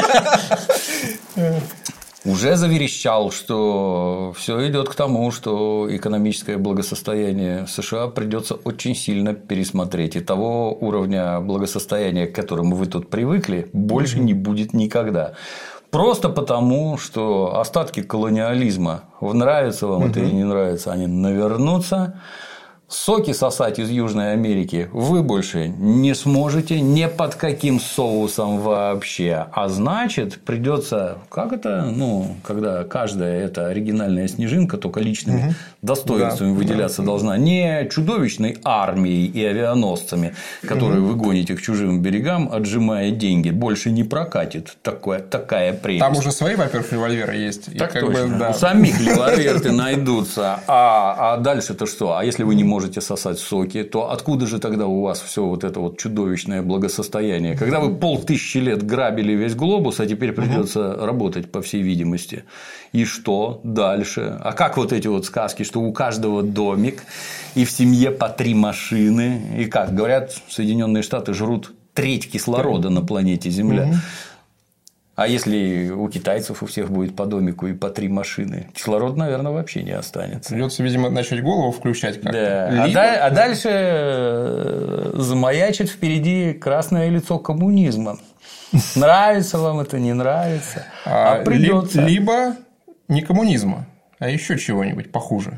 Уже заверещал, что все идет к тому, что экономическое благосостояние США придется очень сильно пересмотреть. И того уровня благосостояния, к которому вы тут привыкли, больше не будет никогда. Просто потому, что остатки колониализма, нравится вам это или не нравится, они навернутся. Соки сосать из Южной Америки вы больше не сможете ни под каким соусом вообще. А значит, придется, когда каждая эта оригинальная снежинка только личными достоинствами выделяться должна, не чудовищной армией и авианосцами, которые вы гоните к чужим берегам, отжимая деньги, больше не прокатит такая прелесть. Там уже свои, во-первых, револьверы есть. Так точно. У самих револьверы найдутся. А дальше-то что? А если вы не можете сосать соки, то откуда же тогда у вас все вот это чудовищное благосостояние? Когда вы 500 лет грабили весь глобус, а теперь придется работать, по всей видимости. И что дальше? А как эти сказки, что у каждого домик, и в семье по 3 машины, и как? Говорят, Соединенные Штаты жрут треть кислорода на планете Земля. А если у китайцев у всех будет по домику и по 3 машины, кислород, наверное, вообще не останется. Придется, видимо, начать голову включать как-то. Да. А дальше замаячит впереди красное лицо коммунизма. Нравится вам это, не нравится. А придется. Либо не коммунизма, а еще чего-нибудь похуже.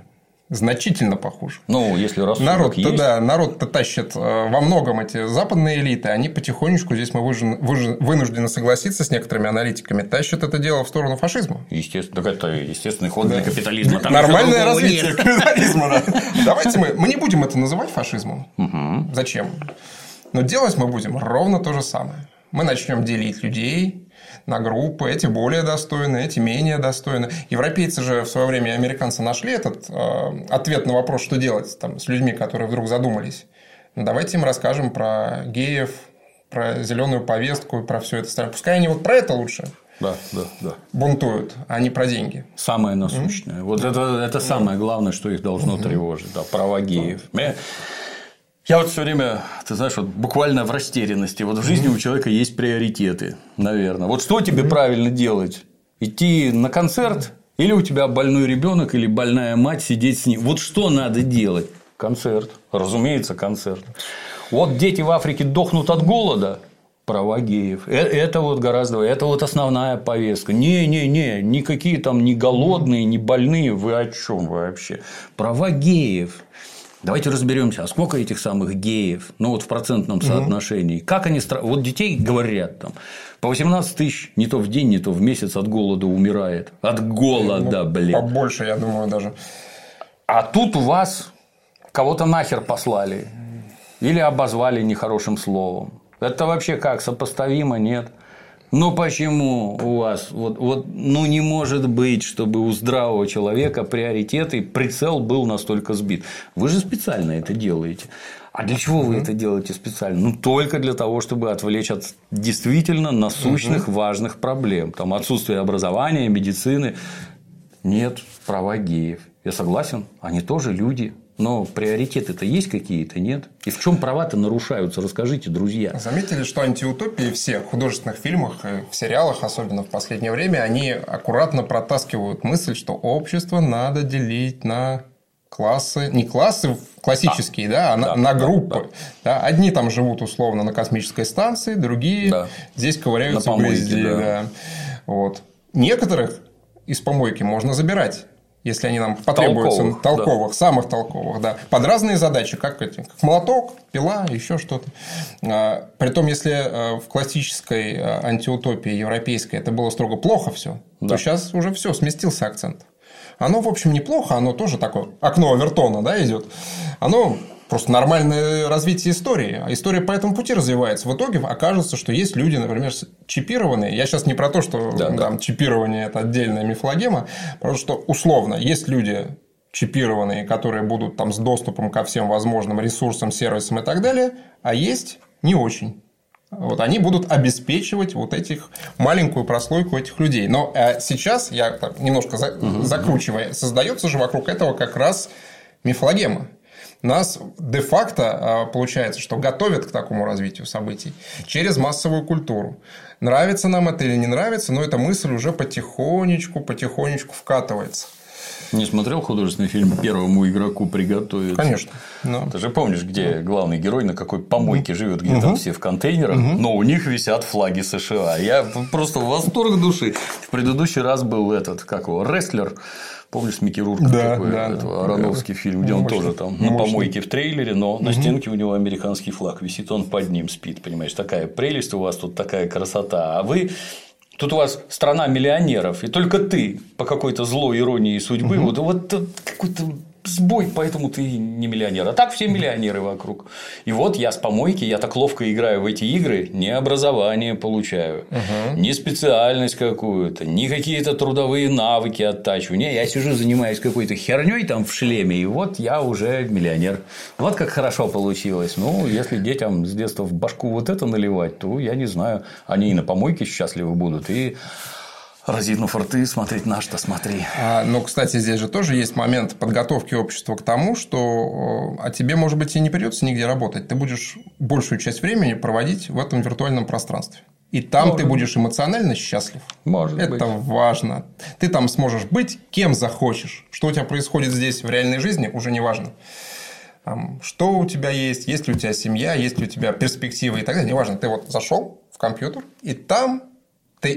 значительно похуже. Ну, если рассудок есть. Да, народ-то тащит во многом эти западные элиты, они потихонечку, здесь мы вынуждены согласиться с некоторыми аналитиками, тащат это дело в сторону фашизма. Естественно, так это естественный ход для капитализма. Там нормальное развитие капитализма. Давайте мы не будем это называть фашизмом. Зачем? Но делать мы будем ровно то же самое. Мы начнем делить людей на группы, эти более достойны, эти менее достойны. Европейцы же в свое время, американцы, нашли этот ответ на вопрос, что делать там, с людьми, которые вдруг задумались. Ну, давайте им расскажем про геев, про зеленую повестку и про все это остальное. Пускай они вот про это лучше бунтуют, а не про деньги. Самое насущное. Вот это самое главное, что их должно тревожить. Да, права геев. Я вот все время, ты знаешь, вот буквально в растерянности. Вот в жизни у человека есть приоритеты, наверное. Вот что тебе правильно делать? Идти на концерт? Или у тебя больной ребенок или больная мать, сидеть с ним? Вот что надо делать? Концерт. Разумеется, концерт. Вот дети в Африке дохнут от голода. Права геев. Это вот гораздо. Это вот основная повестка. Никакие там не голодные, не больные. Вы о чем вообще? Права геев. Давайте разберемся, а сколько этих самых геев, ну вот в процентном соотношении, как они вот детей говорят там по 18 тысяч не то в день, не то в месяц от голода умирает. От голода, блин. Побольше, я думаю, даже. А тут у вас кого-то нахер послали или обозвали нехорошим словом. Это вообще как, сопоставимо, нет? Ну, почему у вас ну, не может быть, чтобы у здравого человека приоритеты, прицел был настолько сбит. Вы же специально это делаете. А для чего вы это делаете специально? Ну, только для того, чтобы отвлечь от действительно насущных, важных проблем. Там отсутствие образования, медицины. Нет, права геев. Я согласен, они тоже люди. Но приоритеты-то есть какие-то, нет? И в чем права-то нарушаются? Расскажите, друзья. Заметили, что антиутопии все в художественных фильмах и в сериалах, особенно в последнее время, они аккуратно протаскивают мысль, что общество надо делить на классы, не классы классические, на группы. Да. Одни там живут условно на космической станции, другие здесь ковыряются в грязи. Вот. Некоторых из помойки можно забирать. Если они нам потребуются, толковых, самых толковых, под разные задачи, как молоток, пила, еще что-то. Притом, если в классической антиутопии европейской это было строго плохо все, то сейчас уже все, сместился акцент. Оно, в общем, неплохо, оно тоже такое окно Овертона, идет. Оно просто нормальное развитие истории. А история по этому пути развивается. В итоге окажется, что есть люди, например, чипированные. Я сейчас не про то, что чипирование – это отдельная мифологема. Потому что, условно, есть люди чипированные, которые будут там с доступом ко всем возможным ресурсам, сервисам и так далее. А есть не очень. Вот они будут обеспечивать вот этих маленькую прослойку этих людей. Но сейчас, я немножко закручиваю, создается же вокруг этого как раз мифологема. Нас де-факто получается, что готовят к такому развитию событий через массовую культуру. Нравится нам это или не нравится, но эта мысль уже потихонечку вкатывается. Не смотрел художественный фильм «Первому игроку приготовить»? Конечно. Ты же помнишь, где главный герой на какой помойке живет, где там все в контейнерах, но у них висят флаги США. Я просто в восторг души. В предыдущий раз был рестлер. Помнишь, Микки Рурк, Аронофский фильм, где он тоже там на помойке в трейлере, но на стенке у него американский флаг висит, он под ним спит, понимаешь, такая прелесть у вас тут, такая красота, а вы тут у вас страна миллионеров, и только ты по какой-то злой иронии судьбы, вот какой-то сбой, поэтому ты не миллионер. А так все миллионеры вокруг. И вот я с помойки, я так ловко играю в эти игры, не образование получаю, не специальность какую-то, не какие-то трудовые навыки оттачиваю. Не, я сижу, занимаюсь какой-то херней там в шлеме, и вот я уже миллионер. Вот как хорошо получилось. Ну, если детям с детства в башку вот это наливать, то я не знаю, они и на помойке счастливы будут, и разинув рты, смотреть на что смотри. Но, кстати, здесь же тоже есть момент подготовки общества к тому, что тебе, может быть, и не придется нигде работать. Ты будешь большую часть времени проводить в этом виртуальном пространстве. И там ты будешь эмоционально счастлив. Это важно. Ты там сможешь быть кем захочешь. Что у тебя происходит здесь в реальной жизни, уже не важно. Что у тебя есть ли у тебя семья, есть ли у тебя перспективы и так далее. Неважно. Ты вот зашел в компьютер, и там ты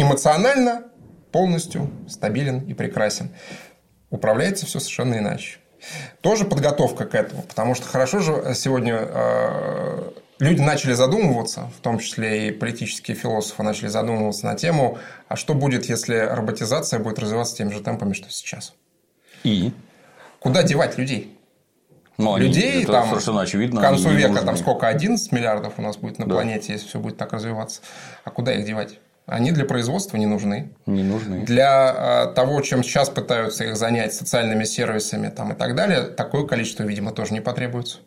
эмоционально полностью стабилен и прекрасен. Управляется все совершенно иначе. Тоже подготовка к этому. Потому что хорошо же сегодня люди начали задумываться, в том числе и политические философы начали задумываться на тему, а что будет, если роботизация будет развиваться теми же темпами, что сейчас? И? Куда девать людей? Ну, людей это там совершенно очевидно, к концу века нужны. там сколько, 11 миллиардов у нас будет на планете, если все будет так развиваться. А куда их девать? Они для производства не нужны. Не нужны. Для того, чем сейчас пытаются их занять, социальными сервисами там, и так далее, такое количество, видимо, тоже не потребуется.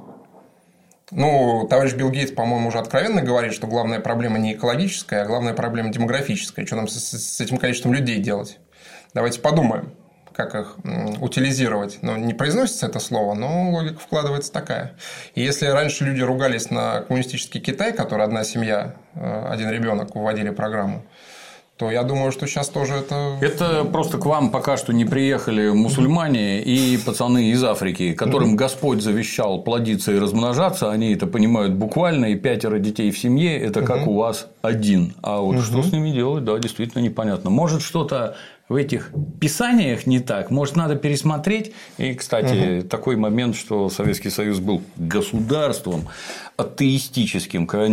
Ну, товарищ Билл Гейтс, по-моему, уже откровенно говорит, что главная проблема не экологическая, а главная проблема демографическая. Что нам с этим количеством людей делать? Давайте подумаем, как их утилизировать. Ну, не произносится это слово, но логика вкладывается такая. И если раньше люди ругались на коммунистический Китай, который одна семья, один ребенок, вводили программу, то я думаю, что сейчас тоже это... Это просто к вам пока что не приехали мусульмане и пацаны из Африки, которым Господь завещал плодиться и размножаться, они это понимают буквально, и 5 детей в семье – это как у вас 1. А вот что с ними делать, да, действительно непонятно. Может, что-то в этих писаниях не так, может, надо пересмотреть. И, кстати, такой момент, что Советский Союз был государством атеистическим, когда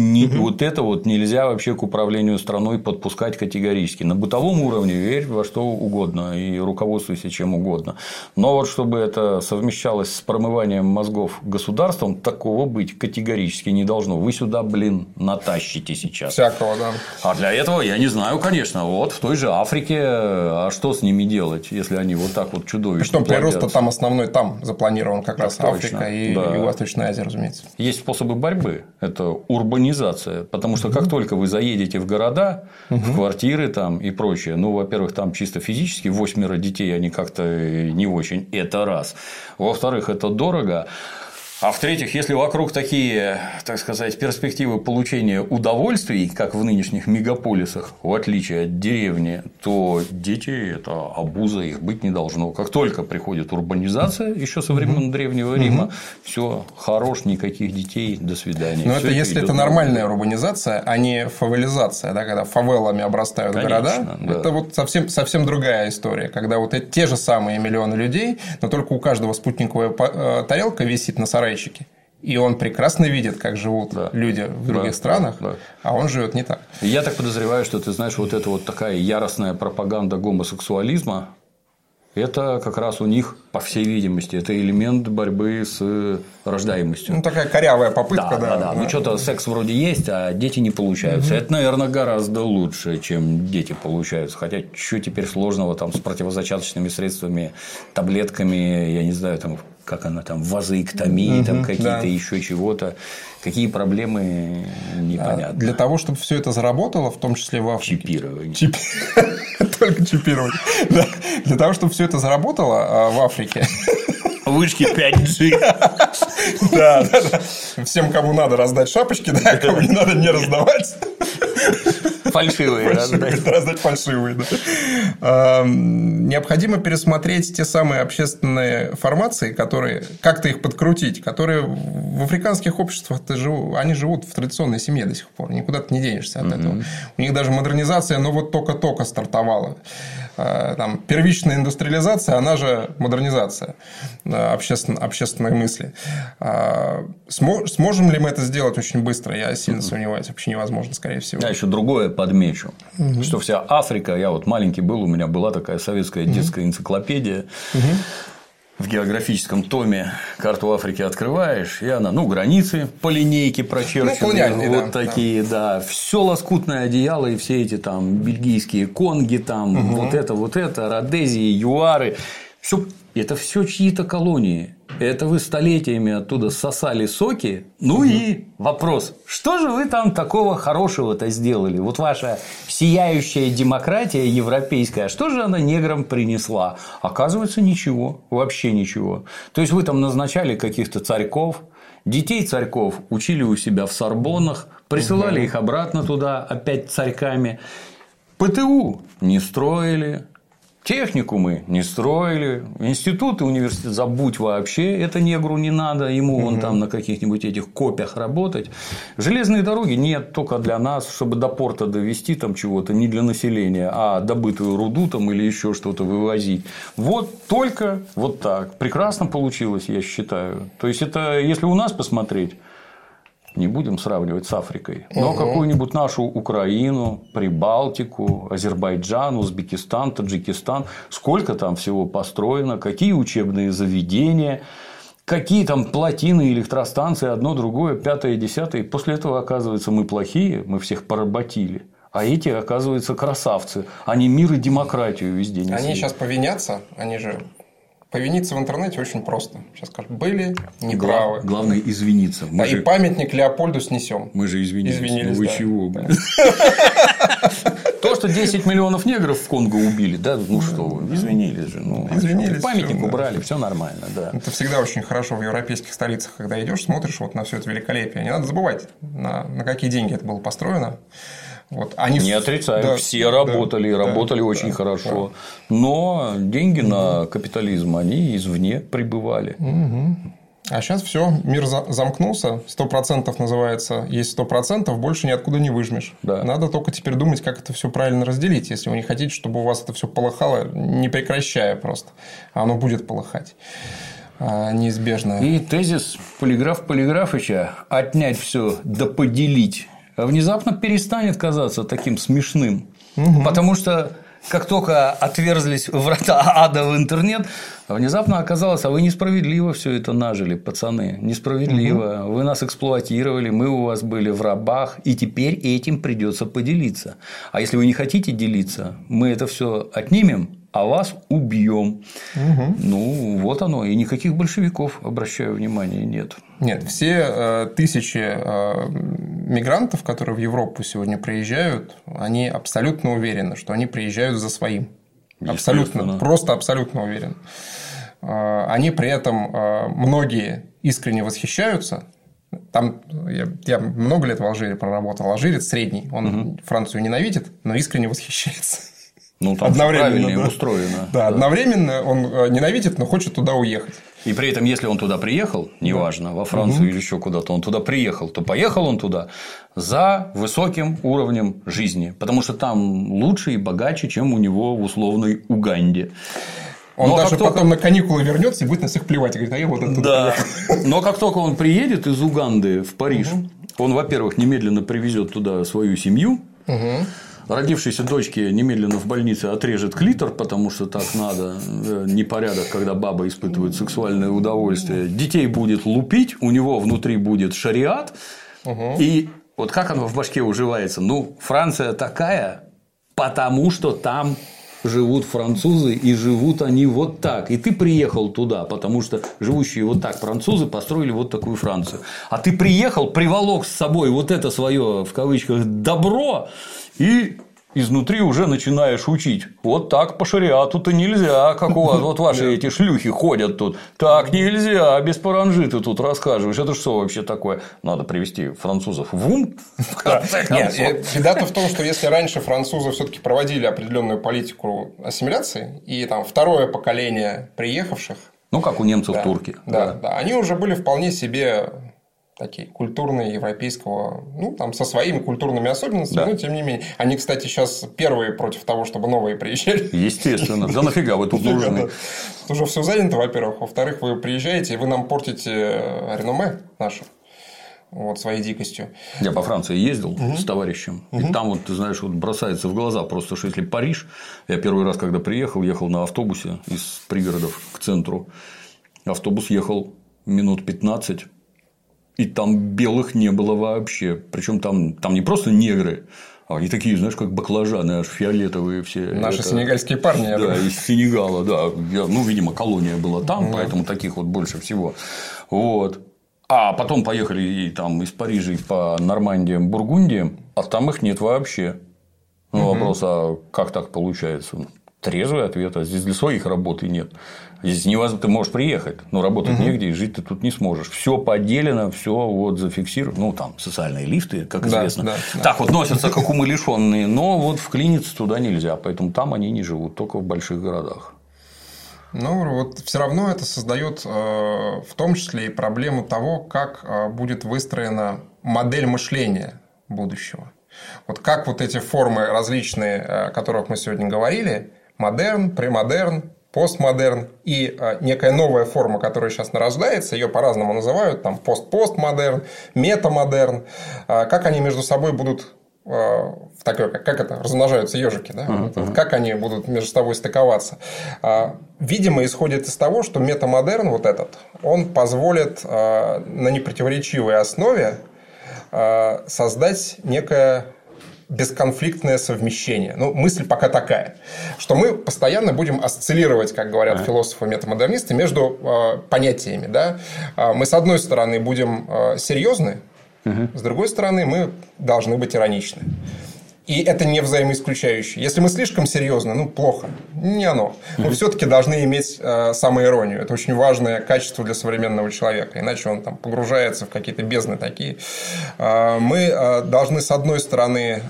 вот это вот нельзя вообще к управлению страной подпускать категорически. На бытовом уровне верь во что угодно и руководствуйся чем угодно. Но вот чтобы это совмещалось с промыванием мозгов государством, такого быть категорически не должно. Вы сюда, натащите сейчас. Всякого, да. А для этого я не знаю, конечно. Вот в той же Африке, а что с ними делать, если они вот так вот чудовищно Причем прирост там основной там запланирован как раз точно. Африка и Юго-Восточная Азия, разумеется. Есть способы борьбы. Это урбанизация. Потому что как только вы заедете в города, в квартиры там и прочее, ну, во-первых, там чисто физически 8 детей, они как-то не очень. Это раз. Во-вторых, это дорого. А в-третьих, если вокруг такие, так сказать, перспективы получения удовольствий, как в нынешних мегаполисах, в отличие от деревни, то дети – это обуза, их быть не должно. Как только приходит урбанизация, еще со времен Древнего Рима, все, хорош, никаких детей, до свидания. Но это если это нормальная урбанизация, а не фавелизация, да, когда фавелами обрастают города. Да. Это вот совсем другая история, когда вот те же самые миллионы людей, но только у каждого спутниковая тарелка висит на сарайчике. И он прекрасно видит, как живут люди в других странах, а он живет не так. Я так подозреваю, что ты знаешь, вот эта вот такая яростная пропаганда гомосексуализма, это как раз у них, по всей видимости, это элемент борьбы с рождаемостью. Ну, такая корявая попытка, да. Ну, что-то секс вроде есть, а дети не получаются. Это, наверное, гораздо лучше, чем дети получаются. Хотя, что теперь сложного там с противозачаточными средствами, таблетками, я не знаю, там, как она там, вазоэктомии, там какие-то еще чего-то. Какие проблемы, непонятно. Для того, чтобы все это заработало, в том числе в Африке. Чипирование. Только чипирование. Для того, чтобы все это заработало в Африке. Вышки 5G. Да. Всем, кому надо, раздать шапочки, да, кому не надо, не раздавать. Фальшивые раздать фальшивые, да. Необходимо пересмотреть те самые общественные формации, которые как-то их подкрутить, которые в африканских обществах они живут в традиционной семье до сих пор. Никуда ты не денешься от этого. У них даже модернизация, но вот только-только стартовала. Там, первичная индустриализация, она же модернизация общественной мысли. Сможем ли мы это сделать очень быстро? Я сильно сомневаюсь. Вообще невозможно, скорее всего. Я еще другое подмечу, что вся Африка, я вот маленький был, у меня была такая советская детская энциклопедия. В географическом томе карту Африки открываешь, и она, границы по линейке прочерчены, вот такие, да. Все лоскутное одеяло, и все эти там бельгийские конги, там вот это, Родезии, Юары. Это все чьи-то колонии. Это вы столетиями оттуда сосали соки. Ну и вопрос: что же вы там такого хорошего-то сделали? Вот ваша сияющая демократия европейская, что же она неграм принесла? Оказывается, ничего, вообще ничего. То есть вы там назначали каких-то царьков, детей царьков учили у себя в Сорбоннах, присылали их обратно туда, опять царьками. ПТУ не строили. Техникумы не строили, институты, университеты забудь вообще, это негру не надо, ему вон там на каких-нибудь этих копиях работать. Железные дороги нет только для нас, чтобы до порта довести там чего-то, не для населения, а добытую руду там или еще что-то вывозить. Вот только вот так. Прекрасно получилось, я считаю. То есть, это если у нас посмотреть. Не будем сравнивать с Африкой, но какую-нибудь нашу Украину, Прибалтику, Азербайджан, Узбекистан, Таджикистан, сколько там всего построено, какие учебные заведения, какие там плотины, электростанции, одно, другое, пятое, десятое. И после этого, оказывается, мы плохие, мы всех поработили. А эти, оказывается, красавцы. Они мир и демократию везде несли. Они сейчас повинятся, они же... Повиниться в интернете очень просто. Сейчас скажут, были неправы. Главное извиниться. Да, и памятник Леопольду снесем. Мы же извинились. Вы чего? То, что 10 миллионов негров в Конго убили, да, ну что вы, извинились же. Извинились. Памятник убрали, все нормально, да. Это всегда очень хорошо в европейских столицах, когда идешь, смотришь вот на все это великолепие. Не надо забывать, на какие деньги это было построено. Вот. Они... Не отрицаю, да, все работали, работали очень хорошо. Да. Но деньги на капитализм, они извне прибывали. А сейчас все, мир замкнулся, 100% называется, есть 100%, больше ниоткуда не выжмешь. Да. Надо только теперь думать, как это все правильно разделить, если вы не хотите, чтобы у вас это все полыхало, не прекращая просто, а оно будет полыхать. Неизбежно. И тезис Полиграф-Полиграфыча «отнять все да поделить» внезапно перестанет казаться таким смешным. Потому что как только отверзлись врата ада в интернет, внезапно оказалось, а вы несправедливо все это нажили, пацаны. Несправедливо. Вы нас эксплуатировали, мы у вас были в рабах, и теперь этим придется поделиться. А если вы не хотите делиться, мы это все отнимем, а вас убьем. Ну, вот оно. И никаких большевиков, обращаю внимание, нет. Нет, все тысячи мигрантов, которые в Европу сегодня приезжают, они абсолютно уверены, что они приезжают за своим. Абсолютно, просто абсолютно уверены. Они при этом многие искренне восхищаются. Там я много лет в Алжире проработал. Алжирец средний, он Францию ненавидит, но искренне восхищается. Ну, там правильно устроено. Да, одновременно он ненавидит, но хочет туда уехать. И при этом, если он туда приехал, неважно, во Францию или еще куда-то, он туда приехал, то поехал он туда за высоким уровнем жизни. Потому что там лучше и богаче, чем у него в условной Уганде. Он даже потом на каникулы вернется и будет на всех плевать. И говорит, а я вот оттуда приехал. Но как только он приедет из Уганды в Париж, он, во-первых, немедленно привезет туда свою семью. Родившейся дочке немедленно в больнице отрежет клитор, потому что так надо, непорядок, когда баба испытывает сексуальное удовольствие. Детей будет лупить, у него внутри будет шариат. И вот как оно в башке уживается? Ну, Франция такая, потому что там живут французы, и живут они вот так. И ты приехал туда, потому что живущие вот так французы построили вот такую Францию. А ты приехал, приволок с собой вот это свое, в кавычках, добро, и изнутри уже начинаешь учить. Вот так по шариату-то нельзя, как у вас вот ваши эти шлюхи ходят тут. Так нельзя, без паранжи ты тут расскажешь. Это что вообще такое? Надо привести французов в ум. Нет, беда-то в том, что если раньше французы все-таки проводили определенную политику ассимиляции, и там второе поколение приехавших. Ну, как у немцев турки. Да, они уже были вполне себе такие культурные, европейского, ну, там, со своими культурными особенностями, но тем не менее. Они, кстати, сейчас первые против того, чтобы новые приезжали. Естественно. Да нафига вы тут нужны? Уже все занято, во-первых. Во-вторых, вы приезжаете, и вы нам портите реноме наше. Вот, своей дикостью. Я по Франции ездил с товарищем. И там, вот, ты знаешь, вот бросается в глаза просто, что если Париж, я первый раз, когда приехал, ехал на автобусе из пригородов к центру. Автобус ехал минут 15. И там белых не было вообще. Причем там не просто негры, а они такие, знаешь, как баклажаны, аж фиолетовые все. Наши сенегальские парни. Да, из Сенегала, да. Ну, видимо, колония была там, поэтому таких вот больше всего. Вот. А потом поехали и там из Парижа по Нормандиям, Бургундиям, а там их нет вообще. Ну, вопрос, а как так получается? трезвый ответ, а здесь для своих работы нет. Здесь невозможно, ты можешь приехать, но работать негде, и жить ты тут не сможешь. Все поделено, все вот зафиксировано. Ну, там социальные лифты, как известно. Так вот носятся, как умалишенные, но вот вклиниться туда нельзя, поэтому там они не живут, только в больших городах. Ну, вот все равно это создает в том числе и проблему того, как будет выстроена модель мышления будущего. Вот как вот эти формы различные, о которых мы сегодня говорили, модерн, премодерн, постмодерн и некая новая форма, которая сейчас нарождается, ее по-разному называют, там постмодерн, метамодерн, как они между собой будут в такое, как это, размножаются ежики, да? Как они будут между собой стыковаться. Видимо, исходит из того, что метамодерн вот этот, он позволит на непротиворечивой основе создать некое бесконфликтное совмещение. Ну, мысль пока такая, что мы постоянно будем осциллировать, как говорят философы-метамодернисты, между понятиями. Да? Мы, с одной стороны, будем серьезны, с другой стороны, мы должны быть ироничны. И это не взаимоисключающее. Если мы слишком серьезны, ну, плохо. Не оно. Мы все-таки должны иметь самоиронию. Это очень важное качество для современного человека. Иначе он там погружается в какие-то бездны такие. Мы должны, с одной стороны,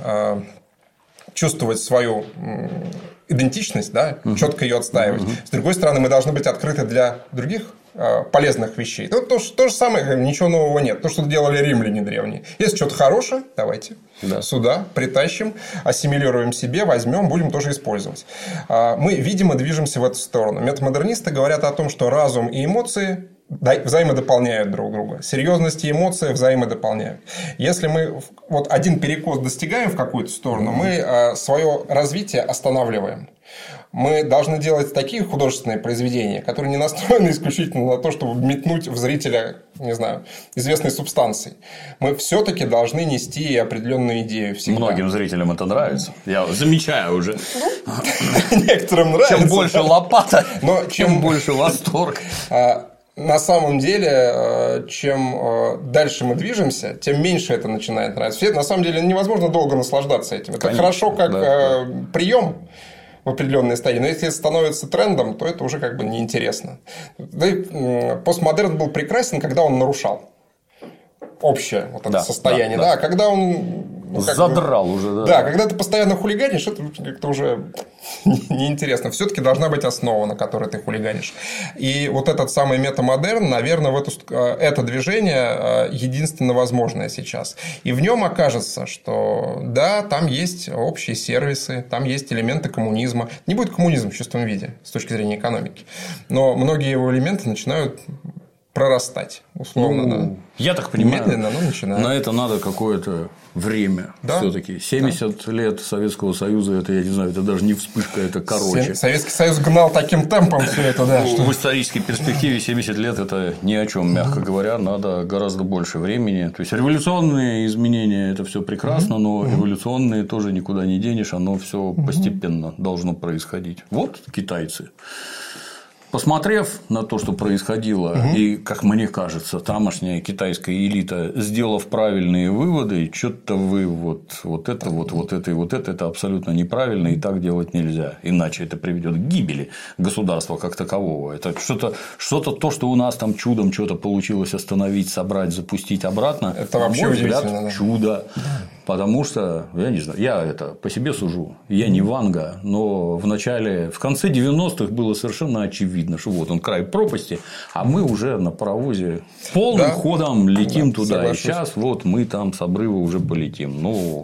чувствовать свою идентичность, да, четко ее отстаивать. С другой стороны, мы должны быть открыты для других полезных вещей. Ну, то же самое, ничего нового нет. То, что делали римляне древние. Если что-то хорошее, давайте сюда притащим, ассимилируем себе, возьмем, будем тоже использовать. Мы, видимо, движемся в эту сторону. Метамодернисты говорят о том, что разум и эмоции взаимодополняют друг друга. Серьезность и эмоции взаимодополняют. Если мы вот один перекос достигаем в какую-то сторону, мы свое развитие останавливаем. Мы должны делать такие художественные произведения, которые не настроены исключительно на то, чтобы метнуть в зрителя, не знаю, известной субстанции. Мы все-таки должны нести и определенную идею всегда. Многим зрителям это нравится. Я замечаю уже. Некоторым нравится. Чем больше лопата, чем больше восторг. На самом деле, чем дальше мы движемся, тем меньше это начинает нравиться. На самом деле, невозможно долго наслаждаться этим. Это хорошо как прием в определенной стадии, но если это становится трендом, то это уже как бы неинтересно. Постмодерн был прекрасен, когда он нарушал общее вот это состояние. Да. Когда он задрал уже. Да, когда ты постоянно хулиганишь, это как-то уже неинтересно. Все-таки должна быть основа, на которой ты хулиганишь. И вот этот самый метамодерн, наверное, это движение единственно возможное сейчас. И в нем окажется, что да, там есть общие сервисы, там есть элементы коммунизма. Не будет коммунизм в чистом виде с точки зрения экономики. Но многие его элементы начинают прорастать, условно. Я так понимаю, медленно, но начинает. На это надо какое-то время. Все-таки 70 лет Советского Союза, это, я не знаю, это даже не вспышка, это короче. Советский Союз гнал таким темпом все это, да. В исторической перспективе 70 лет это ни о чем, мягко говоря, надо гораздо больше времени. То есть революционные изменения это все прекрасно, но эволюционные тоже никуда не денешь, оно все постепенно должно происходить. Вот китайцы. Посмотрев на то, что происходило, и, как мне кажется, тамошняя китайская элита, сделав правильные выводы, что-то вы вот это абсолютно неправильно, и так делать нельзя. Иначе это приведет к гибели государства как такового. Это что-то то, что у нас там чудом что-то получилось остановить, собрать, запустить обратно. Это вообще удивительно. Чудо. Потому что, я не знаю, я это по себе сужу, я не Ванга, но в конце 90-х было совершенно очевидно, что вот он край пропасти, а мы уже на паровозе полным ходом летим туда. Соглашусь. И сейчас вот мы там с обрыва уже полетим. Ну,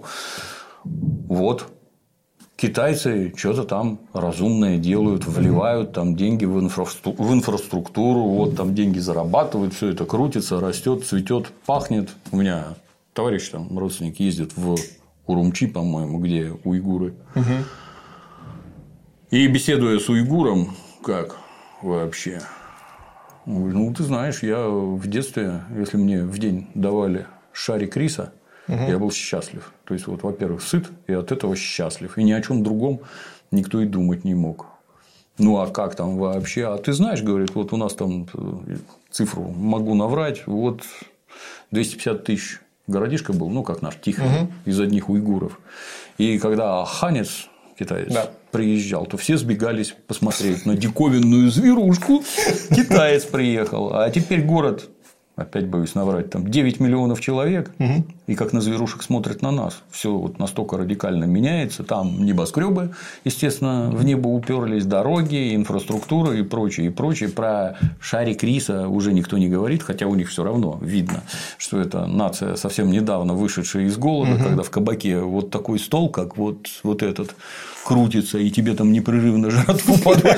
вот. Китайцы что-то там разумное делают, вливают там деньги в инфраструктуру, вот там деньги зарабатывают, все это крутится, растет, цветет, пахнет. У меня товарищ там, родственник, ездит в Урумчи, по-моему, где уйгуры. И беседуя с уйгуром, как вообще? Ну, ты знаешь, я в детстве, если мне в день давали шарик риса, я был счастлив. То есть, вот, во-первых, сыт и от этого счастлив. И ни о чем другом никто и думать не мог. Ну, а как там вообще? А ты знаешь, говорит, вот у нас там цифру могу наврать, вот 250 тысяч городишко был, ну, как наш Тихвин, из одних уйгуров. И когда ханец китаец, да. приезжал, то все сбегались посмотреть на диковинную зверушку. Китаец приехал. А теперь город, опять боюсь наврать, там 9 миллионов человек, и как на зверушек смотрят на нас. Все вот настолько радикально меняется. Там небоскребы, естественно, в небо уперлись, дороги, инфраструктура и прочее, и прочее. Про шарик риса уже никто не говорит, хотя у них все равно видно, что это нация совсем недавно вышедшая из голода, когда в кабаке вот такой стол, как вот этот, крутится, и тебе там непрерывно жратву подвозят,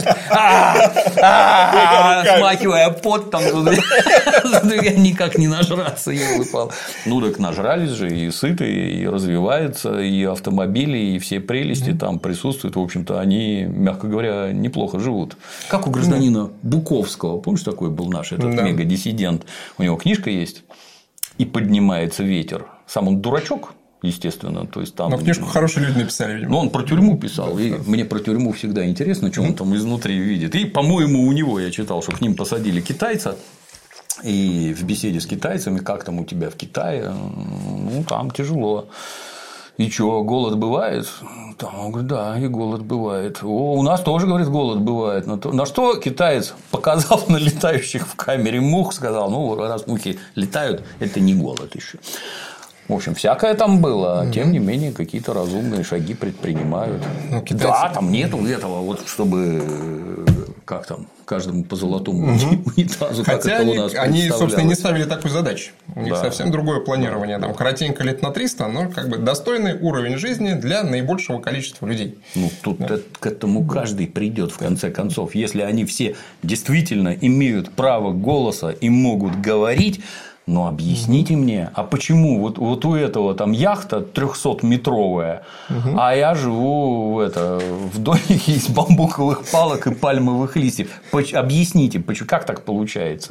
смакивая пот, там никак не нажраться, я выпал. Ну, так нажрались же, и сыты, и развиваются, и автомобили, и все прелести там присутствуют. В общем-то, они, мягко говоря, неплохо живут. Как у гражданина Буковского, помнишь, такой был наш этот мега-диссидент? У него книжка есть, и поднимается ветер. Сам он дурачок, естественно. То есть, там... Но книжку хорошие люди написали, видимо. Ну, он про тюрьму писал. И мне про тюрьму всегда интересно, что он там изнутри видит. И, по-моему, у него я читал, что к ним посадили китайца. И в беседе с китайцами, как там у тебя в Китае, ну, там тяжело. И что, голод бывает? Там, он говорит, да, и голод бывает. У нас тоже, говорит, голод бывает. На что китаец, показав на летающих в камере мух, сказал, ну, раз мухи летают, это не голод еще. В общем, всякое там было, а тем не менее, какие-то разумные шаги предпринимают. Ну, китайцы... Да, там нету этого, вот чтобы как там, каждому по золотому унитазу, как хотя это у нас они, собственно, не ставили такую задачу. У них совсем другое планирование. Да. Там коротенько лет на 300, но как бы достойный уровень жизни для наибольшего количества людей. Ну, тут к этому каждый придет в конце концов. Если они все действительно имеют право голоса и могут говорить. Но объясните мне, а почему вот у этого там яхта 300-метровая, а я живу в домике из бамбуковых палок и пальмовых листьев? Объясните, как так получается?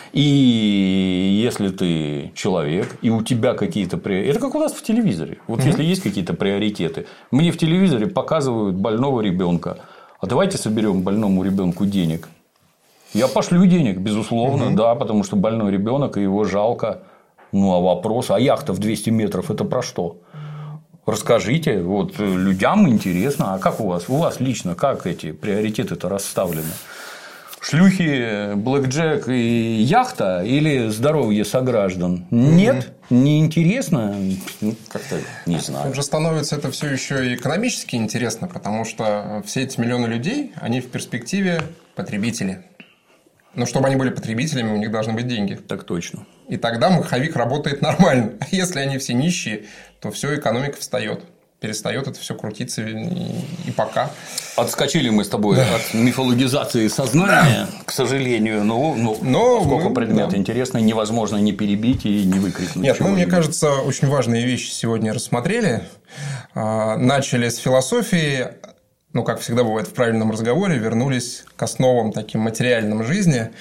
И если ты человек, и у тебя какие-то приоритеты. Это как у нас в телевизоре. Вот если есть какие-то приоритеты, мне в телевизоре показывают больного ребенка. А давайте соберем больному ребенку денег. Я пошлю денег, безусловно, да, потому что больной ребенок, и его жалко. Ну, а вопрос, а яхта в 200 метров – это про что? Расскажите, вот людям интересно, а как у вас? У вас лично как эти приоритеты-то расставлены? Шлюхи, блэкджек и яхта или здоровье сограждан? Нет, не интересно, как-то не знаю. Тут же становится это все еще и экономически интересно, потому что все эти миллионы людей, они в перспективе потребители. Но чтобы они были потребителями, у них должны быть деньги. Так точно. И тогда маховик работает нормально. А если они все нищие, то все, экономика встает. Перестает это все крутиться и пока. Отскочили мы с тобой от мифологизации сознания, к сожалению. Но поскольку предмет интересный, невозможно не перебить и не выкрикнуть. Нет, мне кажется, очень важные вещи сегодня рассмотрели. Начали с философии. Ну, как всегда бывает в правильном разговоре, вернулись к основам таким материальным жизни.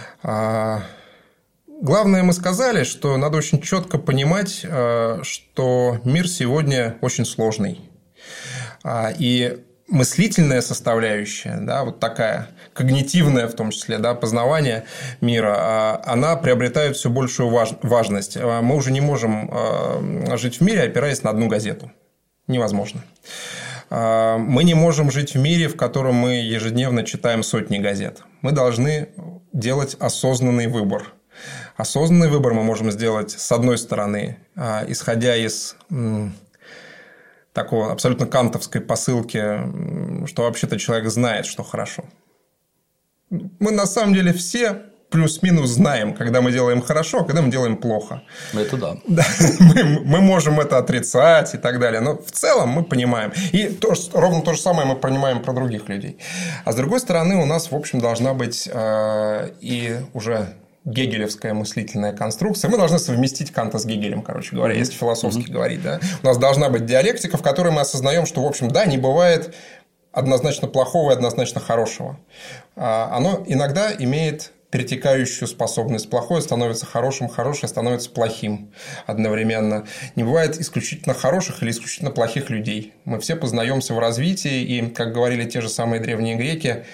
Главное, мы сказали, что надо очень четко понимать, что мир сегодня очень сложный. И мыслительная составляющая, да, вот такая, когнитивная в том числе, да, познавание мира, она приобретает все большую важность. Мы уже не можем жить в мире, опираясь на одну газету. Невозможно. Мы не можем жить в мире, в котором мы ежедневно читаем сотни газет. Мы должны делать осознанный выбор. Осознанный выбор мы можем сделать, с одной стороны, исходя из такого абсолютно кантовской посылки, что вообще-то человек знает, что хорошо. Мы на самом деле все плюс-минус знаем, когда мы делаем хорошо, а когда мы делаем плохо. Это да. Мы можем это отрицать и так далее, но в целом мы понимаем. И ровно то же самое мы понимаем про других людей. А с другой стороны, у нас, в общем, должна быть и уже гегелевская мыслительная конструкция. Мы должны совместить Канта с Гегелем, короче говоря, если философски говорить. Да? У нас должна быть диалектика, в которой мы осознаем, что, в общем, да, не бывает однозначно плохого и однозначно хорошего. Оно иногда имеет перетекающую способность. Плохое становится хорошим, хорошее становится плохим одновременно. Не бывает исключительно хороших или исключительно плохих людей. Мы все познаемся в развитии, и, как говорили те же самые древние греки,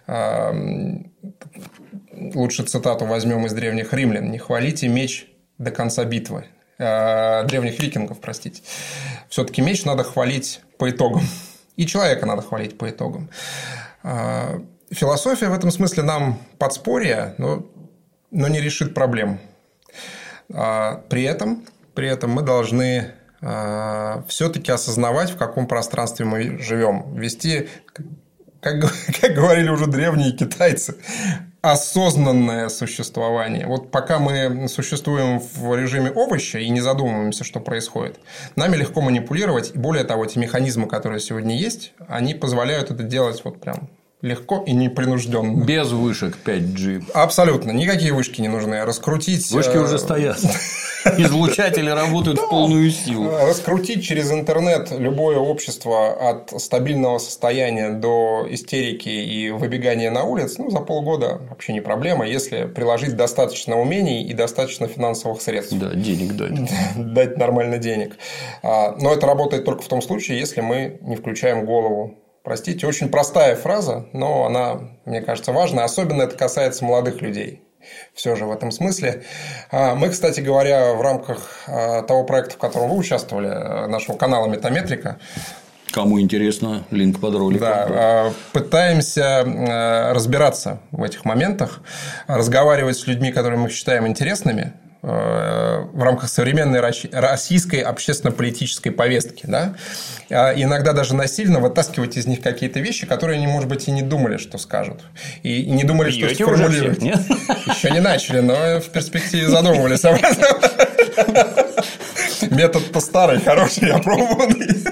лучше цитату возьмем из древних римлян: «Не хвалите меч до конца битвы». Древних викингов, простите. Все-таки меч надо хвалить по итогам. И человека надо хвалить по итогам. Философия в этом смысле нам подспорье, но не решит проблем. При этом мы должны все-таки осознавать, в каком пространстве мы живем. Вести, как говорили уже древние китайцы, осознанное существование. Вот пока мы существуем в режиме овоща и не задумываемся, что происходит, нами легко манипулировать. И более того, те механизмы, которые сегодня есть, они позволяют это делать вот прям легко и непринужденно. Без вышек 5G. Абсолютно. Никакие вышки не нужны. Раскрутить... Вышки уже стоят. Излучатели работают в полную силу. Раскрутить через интернет любое общество от стабильного состояния до истерики и выбегания на улицу за полгода вообще не проблема, если приложить достаточно умений и достаточно финансовых средств. Да, денег дать. Дать нормально денег. Но это работает только в том случае, если мы не включаем голову. Простите, очень простая фраза, но она, мне кажется, важная. Особенно это касается молодых людей. Все же в этом смысле. Мы, кстати говоря, в рамках того проекта, в котором вы участвовали, нашего канала «Метаметрика», кому интересно, линк под роликом. Да, пытаемся разбираться в этих моментах, разговаривать с людьми, которые мы считаем интересными, в рамках современной российской общественно-политической повестки. Да? Иногда даже насильно вытаскивать из них какие-то вещи, которые они, может быть, и не думали, что скажут. И не думали, что сформулируют. Еще не начали, но в перспективе задумывались об этом. Метод-то старый, хороший, опробованный.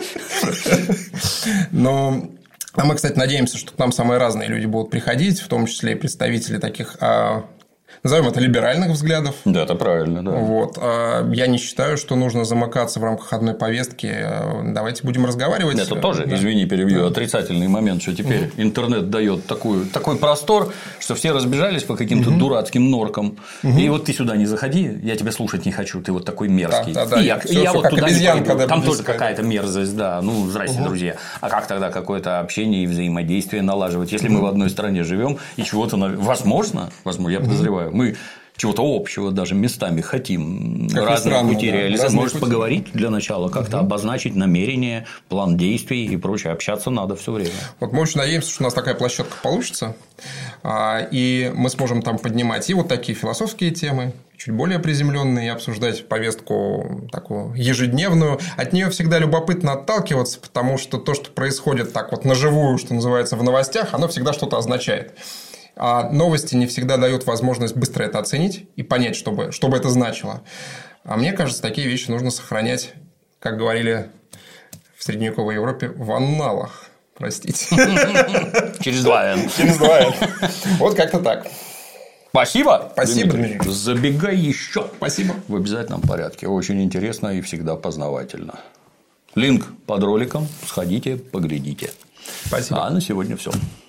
Но мы, кстати, надеемся, что к нам самые разные люди будут приходить, в том числе и представители таких... назовем это либеральных взглядов. Да, это правильно, да. Вот. Я не считаю, что нужно замыкаться в рамках одной повестки. Давайте будем разговаривать. Это тоже, да. Извини, перебью, отрицательный момент, что теперь интернет дает такой простор, что все разбежались по каким-то дурацким норкам. И вот ты сюда не заходи, я тебя слушать не хочу, ты вот такой мерзкий. Да. И я вот туда не пойду. Там тоже сказать. Какая-то мерзость, да. Ну, здрасте, друзья. А как тогда какое-то общение и взаимодействие налаживать, если мы в одной стране живем и чего-то, возможно, я подозреваю, мы чего-то общего даже местами хотим, как разные пути реализации. Может, поговорить для начала, как-то обозначить намерение, план действий и прочее. Общаться надо все время. Вот мы очень надеемся, что у нас такая площадка получится, и мы сможем там поднимать и вот такие философские темы, чуть более приземленные, и обсуждать повестку такую ежедневную. От нее всегда любопытно отталкиваться, потому что то, что происходит так вот наживую, что называется, в новостях, оно всегда что-то означает. А новости не всегда дают возможность быстро это оценить и понять, что бы это значило. А мне кажется, такие вещи нужно сохранять, как говорили в средневековой Европе, в анналах. Простите. Через 2 N. Через 2 N. Вот как-то так. Спасибо. Спасибо, Дмитрий. Забегай еще. Спасибо. В обязательном порядке. Очень интересно и всегда познавательно. Линк под роликом. Сходите, поглядите. Спасибо. А на сегодня все.